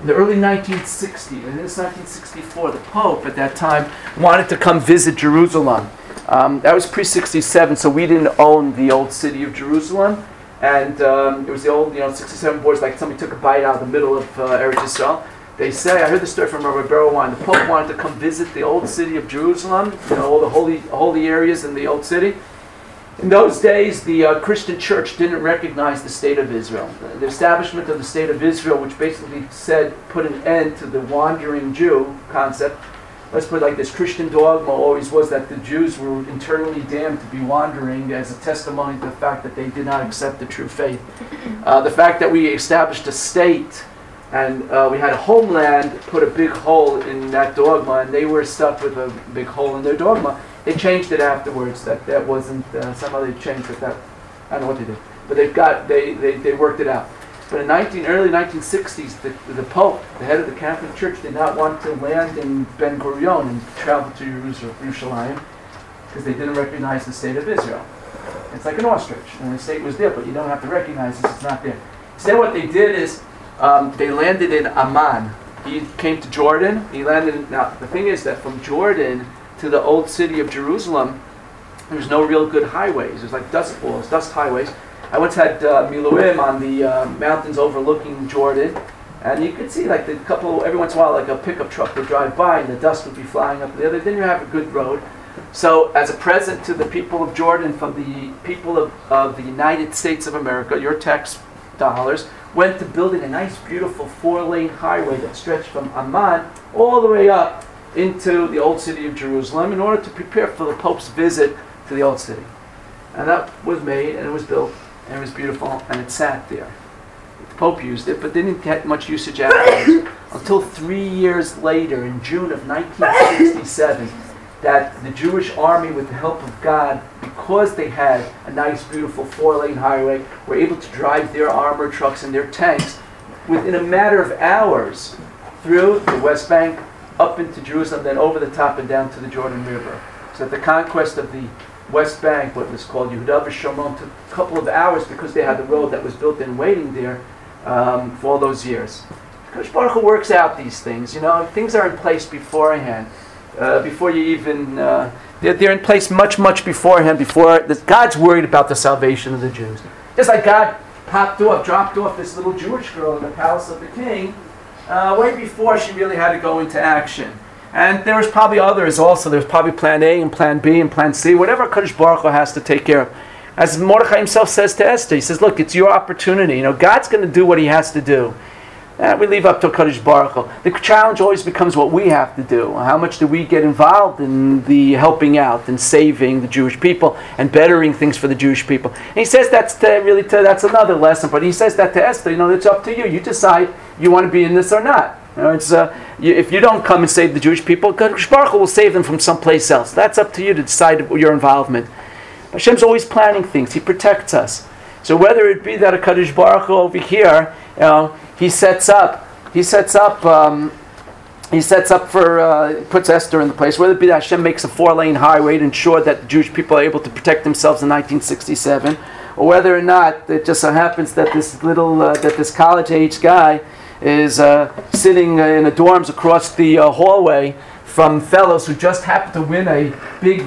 in the early nineteen sixties, and it's nineteen sixty-four, the Pope at that time wanted to come visit Jerusalem. Um, that was pre sixty-seven, so we didn't own the old city of Jerusalem. And um, it was the old, you know, sixty-seven boards, like somebody took a bite out of the middle of uh, Eretz Yisrael. They say, I heard the story from Rabbi Berwan, the Pope wanted to come visit the old city of Jerusalem, you know, all the holy holy areas in the old city. In those days, the uh, Christian church didn't recognize the state of Israel. The, the establishment of the state of Israel, which basically said, put an end to the wandering Jew concept. Let's put it like this, Christian dogma always was that the Jews were internally damned to be wandering as a testimony to the fact that they did not accept the true faith. Uh, the fact that we established a state and uh, we had a homeland put a big hole in that dogma, and they were stuck with a big hole in their dogma. They changed it afterwards. That that wasn't uh, somehow they changed it. That I don't know what they did, but they've got they, they, they worked it out. But in nineteen early nineteen sixties, the, the Pope, the head of the Catholic Church, did not want to land in Ben Gurion and travel to Jerusalem because they didn't recognize the state of Israel. It's like an ostrich, and the state was there, but you don't have to recognize this. It's not there. Instead, what they did is um, they landed in Amman. He came to Jordan. He landed. In, now the thing is that from Jordan to the old city of Jerusalem, there's no real good highways. There's like dust balls, dust highways. I once had uh, Miluim on the uh, mountains overlooking Jordan, and you could see like the couple, every once in a while, like a pickup truck would drive by and the dust would be flying up the other. Then you have a good road. So as a present to the people of Jordan from the people of, of the United States of America, your tax dollars went to building a nice, beautiful four-lane highway that stretched from Amman all the way up into the old city of Jerusalem in order to prepare for the Pope's visit to the old city. And that was made, and it was built, and it was beautiful, and it sat there. The Pope used it, but didn't get much usage afterwards until three years later, in June of nineteen sixty-seven, that the Jewish army, with the help of God, because they had a nice, beautiful four-lane highway, were able to drive their armored trucks and their tanks within a matter of hours through the West Bank, up into Jerusalem, then over the top and down to the Jordan River. So the conquest of the West Bank, what was called Yehuda v'Shomron, took a couple of hours because they had the road that was built and waiting there um, for all those years. Kodesh Baruch Hu works out these things. You know, things are in place beforehand, uh, before you even. Uh, they're, they're in place much, much beforehand. Before the, God's worried about the salvation of the Jews, just like God popped off, dropped off this little Jewish girl in the palace of the king, uh, way before she really had to go into action. And there was probably others also. There's probably plan A and plan B and plan C, whatever Kodesh Baruch Hu has to take care of. As Mordechai himself says to Esther, he says, look, it's your opportunity. You know, God's going to do what he has to do. And we leave up to Kodesh Baruch Hu. The challenge always becomes what we have to do. How much do we get involved in the helping out and saving the Jewish people and bettering things for the Jewish people? And he says that's to really to, that's another lesson. But he says that to Esther, you know, it's up to you. You decide you want to be in this or not. You know, it's, uh, you, if you don't come and save the Jewish people, Kodesh Baruch Hu will save them from someplace else. That's up to you to decide your involvement. But Hashem's always planning things. He protects us. So whether it be that a Kodesh Baruch Hu over here, you know, he sets up, he sets up, um, he sets up for, uh, puts Esther in the place. Whether it be that Hashem makes a four-lane highway to ensure that the Jewish people are able to protect themselves in nineteen sixty-seven, or whether or not it just so happens that this little, uh, that this college-age guy is uh, sitting uh, in the dorms across the uh, hallway from fellows who just happened to win a big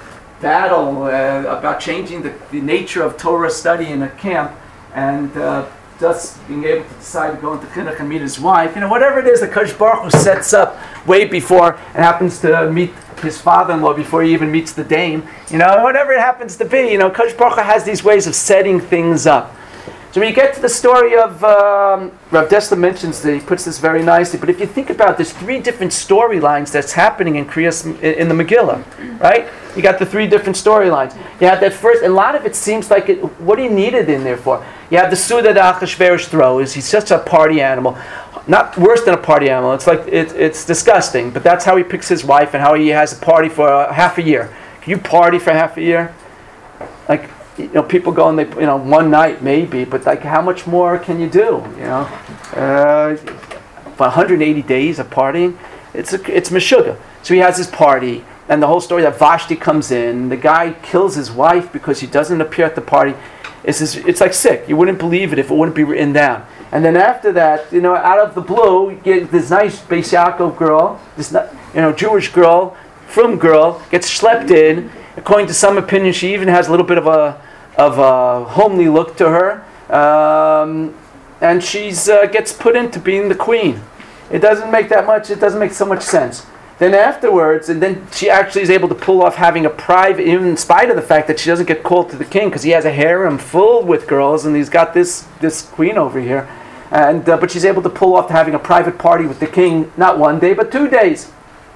battle uh, about changing the, the nature of Torah study in a camp, and uh, just being able to decide to go into chinuch and meet his wife. You know, whatever it is that Kodesh Baruch Hu sets up way before and happens to meet his father-in-law before he even meets the dame. You know, whatever it happens to be. You know, Kodesh Baruch Hu has these ways of setting things up. So when you get to the story of, um, Rav Dessler mentions that he puts this very nicely, but if you think about it, there's three different storylines that's happening in Kriyas, in the Megillah, right? You got the three different storylines. You have that first, and a lot of it seems like, it, what do you need it in there for? You have the Suda that Achashverosh throws. He's such a party animal. Not worse than a party animal. It's like, it, it's disgusting, but that's how he picks his wife and how he has a party for uh, half a year. Can you party for half a year? Like, you know, people go and they, you know, one night maybe, but like, how much more can you do? You know, uh, for one hundred eighty days of partying, it's a, it's meshuggah. So he has his party, and the whole story that Vashti comes in, the guy kills his wife because he doesn't appear at the party. It's just, it's like sick. You wouldn't believe it if it wouldn't be written down. And then after that, you know, out of the blue, you get this nice Beis Yaakov girl, this you know Jewish girl, from girl, gets schlepped in. According to some opinion, she even has a little bit of a of a homely look to her, um, and she's uh, gets put into being the queen. It doesn't make that much. It doesn't make so much sense. Then afterwards, and then she actually is able to pull off having a private, even in spite of the fact that she doesn't get called to the king, because he has a harem full with girls, and he's got this this queen over here. And uh, but she's able to pull off having a private party with the king, not one day, but two days.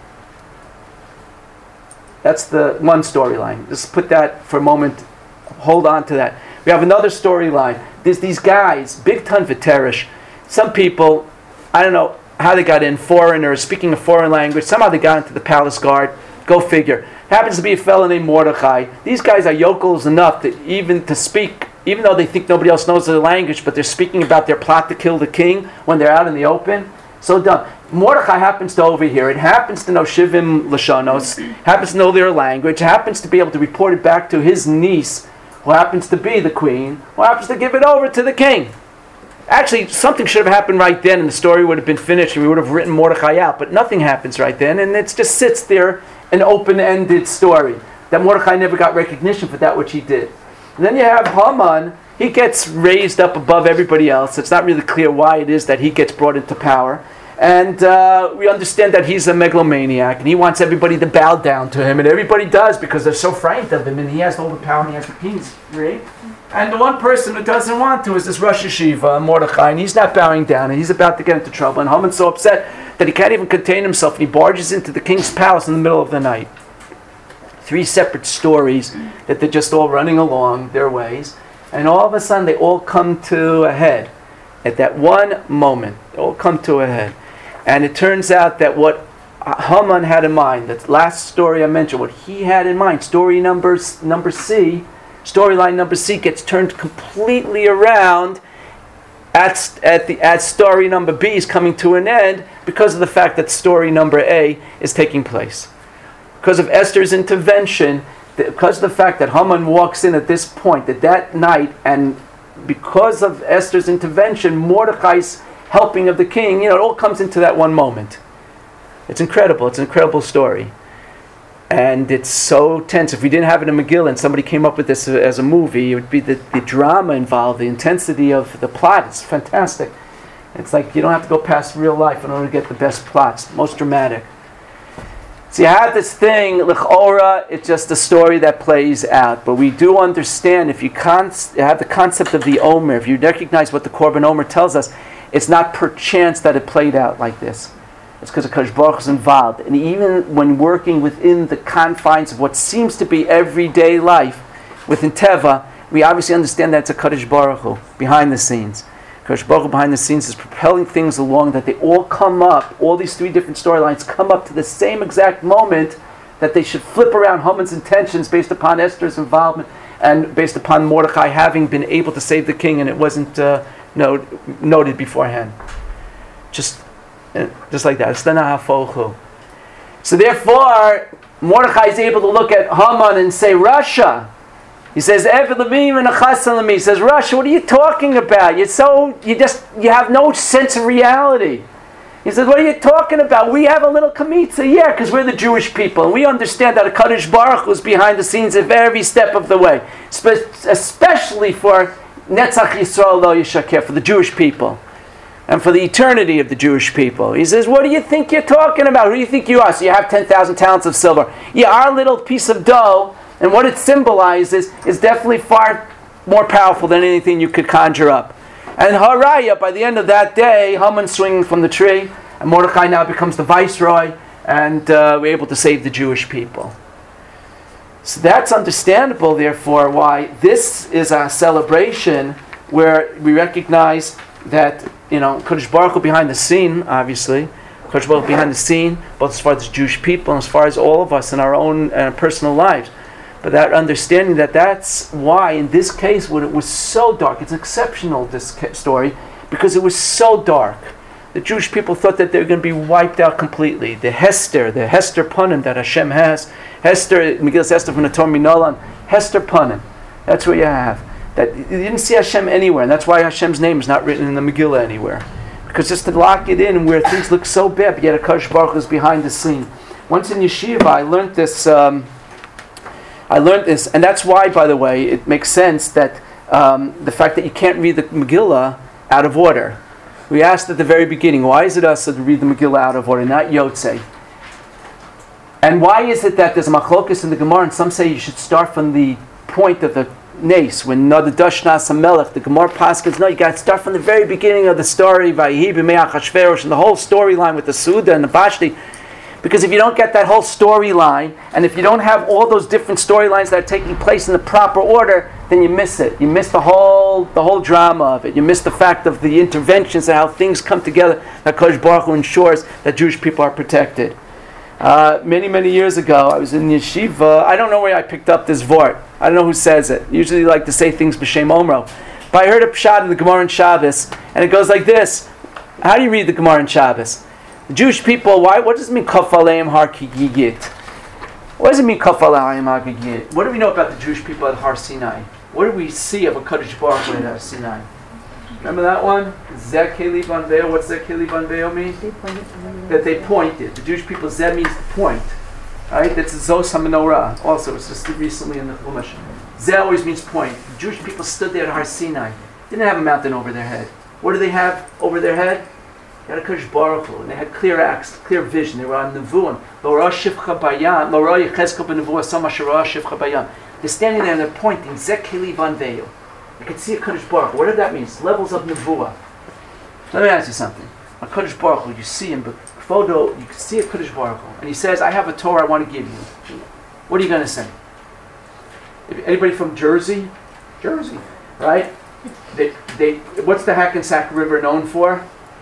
That's the one storyline. Just put that for a moment. Hold on to that. We have another storyline. There's these guys, big ton Viterish. Some people, I don't know how they got in, foreigners, speaking a foreign language. Somehow they got into the palace guard. Go figure. Happens to be a fellow named Mordechai. These guys are yokels enough to even to speak, even though they think nobody else knows the language, but they're speaking about their plot to kill the king when they're out in the open. So dumb. Mordechai happens to overhear it, happens to know Shivim Lashonos, happens to know their language, happens to be able to report it back to his niece, who happens to be the queen, who happens to give it over to the king. Actually, something should have happened right then, and the story would have been finished, and we would have written Mordechai out, but nothing happens right then, and it just sits there, an open-ended story, that Mordechai never got recognition for that which he did. And then you have Haman. He gets raised up above everybody else. It's not really clear why it is that he gets brought into power. And uh, we understand that he's a megalomaniac, and he wants everybody to bow down to him, and everybody does because they're so frightened of him, and he has all the power, and he has the king's ring. And the one person who doesn't want to is this Rosh Hashiva, Mordechai, and he's not bowing down, and he's about to get into trouble. And Haman's so upset that he can't even contain himself, and he barges into the king's palace in the middle of the night. Three separate stories that they're just all running along their ways, and all of a sudden they all come to a head. At that one moment, they all come to a head. And it turns out that what Haman had in mind, that last story I mentioned, what he had in mind, story number, number C, storyline number C gets turned completely around at, at, the, at story number B is coming to an end because of the fact that story number A is taking place. Because of Esther's intervention, because of the fact that Haman walks in at this point, that that night, and because of Esther's intervention, Mordecai's helping of the king, you know, it all comes into that one moment. It's incredible. It's an incredible story. And it's so tense. If we didn't have it in Megillah and somebody came up with this as a movie, it would be the, the drama involved, the intensity of the plot. It's fantastic. It's like you don't have to go past real life in order to get the best plots, most dramatic. So you have this thing, l'chora, it's just a story that plays out. But we do understand, if you con- have the concept of the Omer, if you recognize what the Korban Omer tells us, it's not per chance that it played out like this. It's because Kadosh Baruch is involved. And even when working within the confines of what seems to be everyday life, within Teva, we obviously understand that it's a Kadosh Baruch Hu, behind the scenes. Kadosh Baruch Hu behind the scenes is propelling things along, that they all come up, all these three different storylines come up to the same exact moment that they should flip around Haman's intentions based upon Esther's involvement and based upon Mordecai having been able to save the king, and it wasn't uh, note, noted beforehand. Just, uh, just like that. It's the Nahafochu. So therefore, Mordecai is able to look at Haman and say, Russia. He says, He says, Russia, what are you talking about? You're so, you just, you have no sense of reality. He says, what are you talking about? We have a little kamitza, yeah, because we're the Jewish people, and we understand that a Kadosh Baruch Hu is behind the scenes at every step of the way, especially for Netzach Yisrael Lo Yishakeh, for the Jewish people, and for the eternity of the Jewish people. He says, what do you think you're talking about? Who do you think you are? So you have ten thousand talents of silver. Yeah, our little piece of dough, and what it symbolizes is definitely far more powerful than anything you could conjure up. And Haraya, by the end of that day, Haman swinging from the tree, and Mordecai now becomes the viceroy, and uh, we're able to save the Jewish people. So that's understandable, therefore, why this is a celebration where we recognize that, you know, Kadosh Baruch Hu behind the scene, obviously, Kadosh Baruch Hu behind the scene, both as far as the Jewish people and as far as all of us in our own uh, personal lives. But that understanding that that's why, in this case, when it was so dark, it's exceptional, this story, because it was so dark. The Jewish people thought that they were going to be wiped out completely. The Hester, the Hester Punim that Hashem has, Hester, Megillas Esther from the Torah Minolan, Hester Punim, that's what you have. That you didn't see Hashem anywhere, and that's why Hashem's name is not written in the Megillah anywhere. Because just to lock it in where things look so bad, but yet HaKadosh Baruch Hu is behind the scene. Once in yeshiva, I learned this. Um, I learned this, and that's why, by the way, it makes sense that um, the fact that you can't read the Megillah out of order. We asked at the very beginning, why is it us to read the Megillah out of order, not Yotzei? And why is it that there's a machlokus in the Gemara, and some say you should start from the point of the Nace, when Nada Dashnas HaMelech, the Gemara Paskins, no, you got to start from the very beginning of the story, Vayihi b'mei Achashverosh, and the whole storyline with the Suda and the Vashti. Because if you don't get that whole storyline, and if you don't have all those different storylines that are taking place in the proper order, then you miss it. You miss the whole the whole drama of it. You miss the fact of the interventions and how things come together, that Kodesh Baruch Hu ensures that Jewish people are protected. Uh, many, many years ago, I was in yeshiva. I don't know where I picked up this vort. I don't know who says it. Usually I like to say things b'shem omro. But I heard a pshat in the Gemara in Shabbos, and it goes like this. How do you read the Gemara in Shabbos? The Jewish people, why? What does it mean, kaf aleim har kigigit? What does it mean, kaf aleim har kigigit? What do we know about the Jewish people at Har Sinai? What do we see of a Kodesh Baruch Hu at Har Sinai? Remember that one? Zeh keli banveo. What's Zeh keli banveo mean? That they pointed. The Jewish people, Zeh means point. Right? That's Zos HaMenorah. Also, it's just recently in the Chumash. Zeh always means point. The Jewish people stood there at Har Sinai. Didn't have a mountain over their head. What do they have over their head? They had a Kodesh Baruch Hu, and they had clear acts, clear vision. They were on Nevuim. Lo ra shivcha bayam, lo ra yechezkel b'nevuah sama shara shivcha bayam. They're standing there and they're pointing. Zeh keli banveo. You can see a Kodesh Baruch Hu. What did that mean? It's levels of Nevuah. Let me ask you something. A Kodesh Baruch Hu, you see him, but photo, you can see a Kodesh Baruch Hu, and he says, I have a Torah I want to give you. What are you going to say? If anybody from Jersey? Jersey, right? They, they, what's the Hackensack River known for?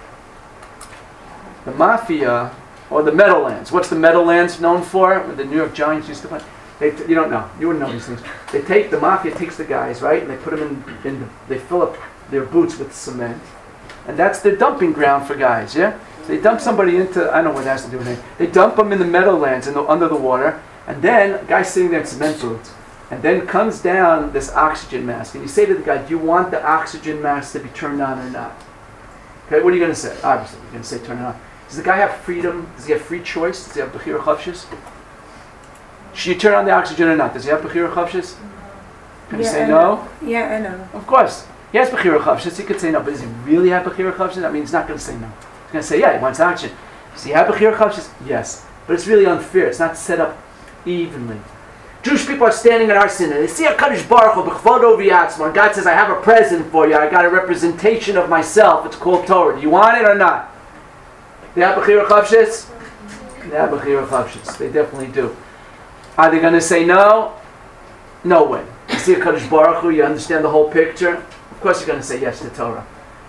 The Mafia, or the Meadowlands. What's the Meadowlands known for? Where the New York Giants used to play? They t- you don't know. You wouldn't know these things. They take, the Mafia takes the guys, right? And they put them in, in the, they fill up their boots with cement. And that's their dumping ground for guys, yeah? So they dump somebody into, I don't know what that has to do with it. They dump them in the Meadowlands, in the, under the water. And then, a guy's sitting there in cement boots. And then comes down this oxygen mask. And you say to the guy, do you want the oxygen mask to be turned on or not? Okay, what are you going to say? Obviously, you're going to say turn it on. Does the guy have freedom? Does he have free choice? Does he have Bechira Chavshis? Should you turn on the oxygen or not? Does he have Bechira Chavshis? Can yeah, he say I no? know. Yeah, I know. Of course. He has Bechira Chavshis. He could say no. But does he really have Bechira Chavshis? I mean, he's not going to say no. He's going to say, yeah, he wants oxygen. Does he have Bechira Chavshis? Yes. But it's really unfair. It's not set up evenly. Jewish people are standing at Har Sinai. They see a Kadosh Baruch Hu, b'chvodo v'yatzmo, and God says, I have a present for you. I got a representation of myself. It's called Torah. Do you want it or not? They have Bechira Chavshis? They have Bechira Chavshis. They definitely do. Are they going to say no? No way. You see a Kadosh Baruch Hu, you understand the whole picture? Of course you're going to say yes to Torah.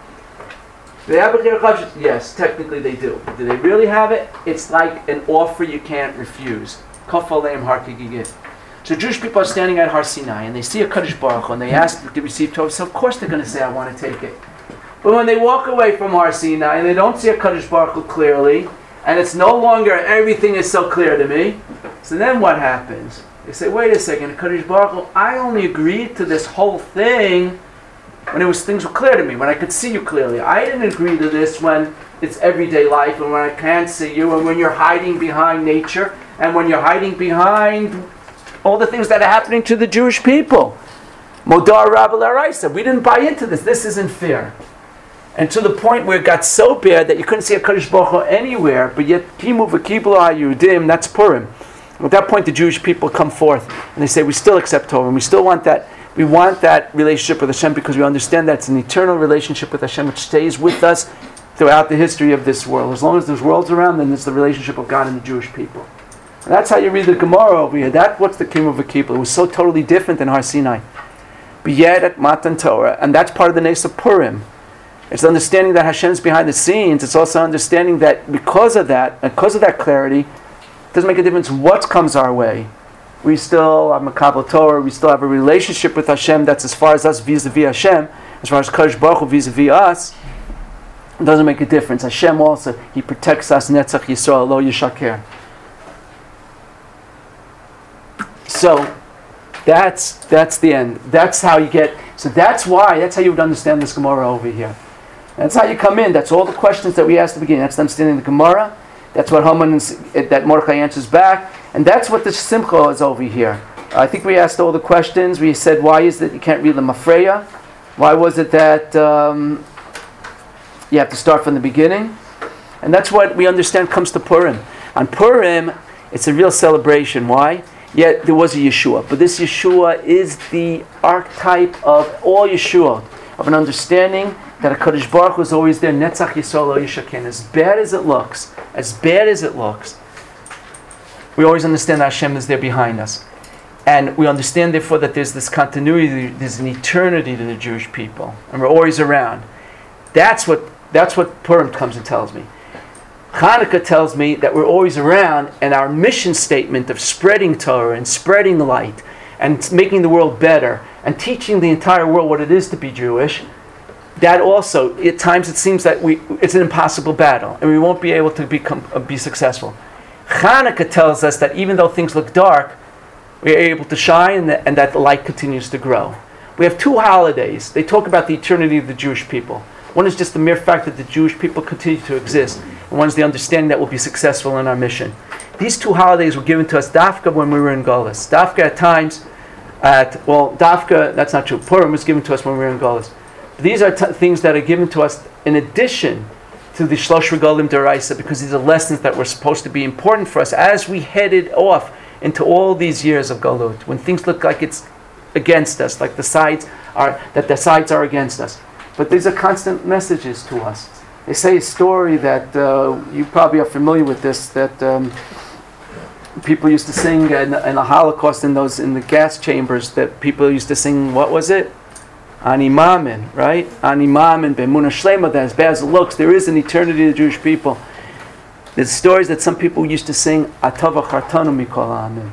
They have Bechira Chavshis? Yes, technically they do. Do they really have it? It's like an offer you can't refuse. Kaf aleim har kigigit. So Jewish people are standing at Har Sinai and they see a Kadosh Baruch Hu and they ask to receive Torah. So of course they're going to say, I want to take it. But when they walk away from Har Sinai and they don't see a Kadosh Baruch Hu clearly, and it's no longer everything is so clear to me, so then what happens? They say, wait a second, Kadosh Baruch Hu, I only agreed to this whole thing when it was things were clear to me, when I could see you clearly. I didn't agree to this when it's everyday life and when I can't see you and when you're hiding behind nature and when you're hiding behind all the things that are happening to the Jewish people. Modar Rabbi Laraisa, we didn't buy into this. This isn't fair. And to the point where it got so bad that you couldn't see a Kadosh Baruch Hu anywhere, but yet Kimu v'kiblu ha'Yehudim, that's Purim. At that point, the Jewish people come forth and they say, we still accept Torah, and we still want that. We want that relationship with Hashem because we understand that it's an eternal relationship with Hashem which stays with us throughout the history of this world. As long as there's worlds around, then it's the relationship of God and the Jewish people. And that's how you read the Gemara over here. That's what's the Kimu v'kiblu. It was so totally different than Har Sinai. But yet at Matan Torah, and that's part of the Nes of Purim. It's understanding that Hashem's behind the scenes. It's also understanding that because of that, and because of that clarity, it doesn't make a difference what comes our way. We still have Makabel Torah, we still have a relationship with Hashem that's as far as us vis-a-vis Hashem, as far as Kadosh Baruch Hu vis-a-vis us, it doesn't make a difference. Hashem also, He protects us, Netzach Yisrael, Lo Yishaker. So, that's that's the end. That's how you get, So that's why, that's how you would understand this Gemara over here. That's how you come in. That's all the questions that we asked at the beginning. That's understanding the Gemara. That's what Haman, that Mordechai answers back. And that's what the Simcha is over here. I think we asked all the questions. We said, why is it you can't read the Mafreya? Why was it that um, you have to start from the beginning? And that's what we understand comes to Purim. On Purim, it's a real celebration. Why? Yet there was a Yeshua. But this Yeshua is the archetype of all Yeshua, of an understanding that HaKadosh Baruch Hu is always there. Netzach Yisrael Lo Yishaken. As bad as it looks, as bad as it looks, we always understand that Hashem is there behind us. And we understand, therefore, that there's this continuity, there's an eternity to the Jewish people. And we're always around. That's what that's what Purim comes and tells me. Hanukkah tells me that we're always around, and our mission statement of spreading Torah and spreading the light and making the world better and teaching the entire world what it is to be Jewish, that also, at times it seems that we it's an impossible battle and we won't be able to become uh, be successful. Hanukkah tells us that even though things look dark, we are able to shine, and that, and that the light continues to grow. We have two holidays. They talk about the eternity of the Jewish people. One is just the mere fact that the Jewish people continue to exist, and one is the understanding that we'll be successful in our mission. These two holidays were given to us Dafka when we were in Golus. Dafka at times, at well, Dafka, that's not true. Purim was given to us when we were in Golus. These are t- things that are given to us in addition to the Shlosh Regalim Deraisa, because these are lessons that were supposed to be important for us as we headed off into all these years of Galut, when things look like it's against us, like the sides are that the sides are against us. But these are constant messages to us. They say a story that uh, you probably are familiar with this, that um, people used to sing in, in the Holocaust, in those in the gas chambers, that people used to sing. What was it? Ani Mamin, right? Ani Mamin, B'Emunah Shlema, that as bad as it looks, there is an eternity to the Jewish people. There's stories that some people used to sing, Atava Chartanu Mikol Amin.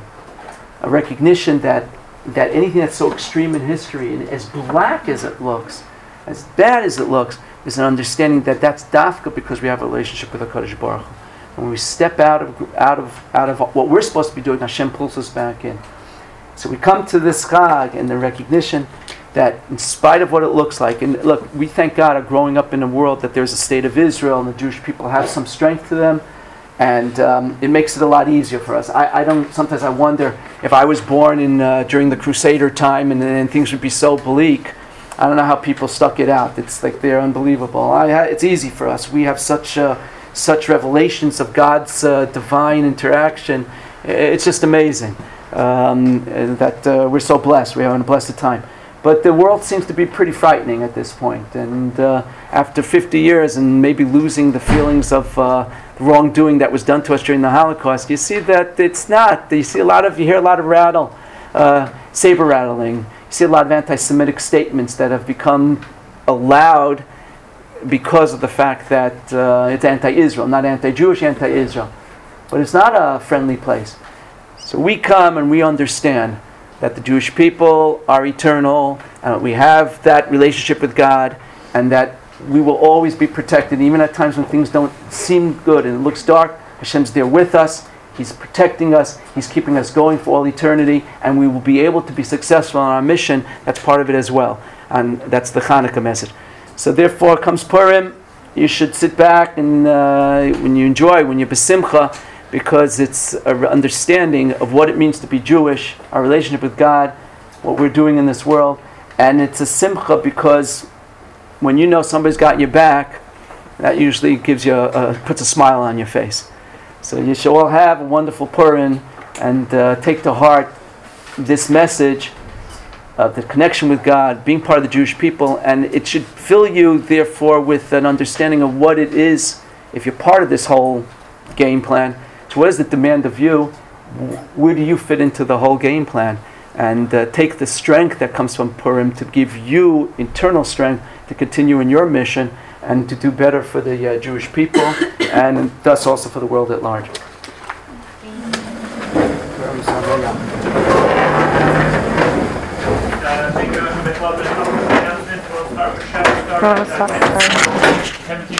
A recognition that, that anything that's so extreme in history, and as black as it looks, as bad as it looks, is an understanding that that's dafka because we have a relationship with HaKadosh Baruch Hu. When we step out of out of out of what we're supposed to be doing, Hashem pulls us back in. So we come to this Chag and the recognition that in spite of what it looks like, and look, we thank God are growing up in a world that there's a state of Israel and the Jewish people have some strength to them, and um, it makes it a lot easier for us. I, I don't. Sometimes I wonder if I was born in uh, during the Crusader time and then things would be so bleak. I don't know how people stuck it out. It's like they're unbelievable. I, it's easy for us. We have such uh, such revelations of God's uh, divine interaction. It's just amazing um, that uh, we're so blessed. We're having a blessed time. But the world seems to be pretty frightening at this point. And uh, after fifty years and maybe losing the feelings of uh, wrongdoing that was done to us during the Holocaust, you see that it's not. You see a lot of, you hear a lot of rattle, uh, saber rattling. You see a lot of anti-Semitic statements that have become allowed because of the fact that uh, it's anti-Israel, not anti-Jewish, anti-Israel. But it's not a friendly place. So we come and we understand that the Jewish people are eternal, and we have that relationship with God, and that we will always be protected, even at times when things don't seem good and it looks dark. Hashem's there with us. He's protecting us. He's keeping us going for all eternity, and we will be able to be successful in our mission. That's part of it as well, and that's the Hanukkah message. So therefore comes Purim. You should sit back and uh, when you enjoy, when you're besimcha, because it's an understanding of what it means to be Jewish, our relationship with God, what we're doing in this world. And it's a simcha because when you know somebody's got your back, that usually gives you a, a, puts a smile on your face. So you should all have a wonderful Purim and uh, take to heart this message of the connection with God, being part of the Jewish people, and it should fill you, therefore, with an understanding of what it is, if you're part of this whole game plan. So what does it demand of you? Where do you fit into the whole game plan? And uh, take the strength that comes from Purim to give you internal strength to continue in your mission and to do better for the uh, Jewish people and thus also for the world at large. Uh, I think uh, the club is announcement will start with Chef starting at seventeen.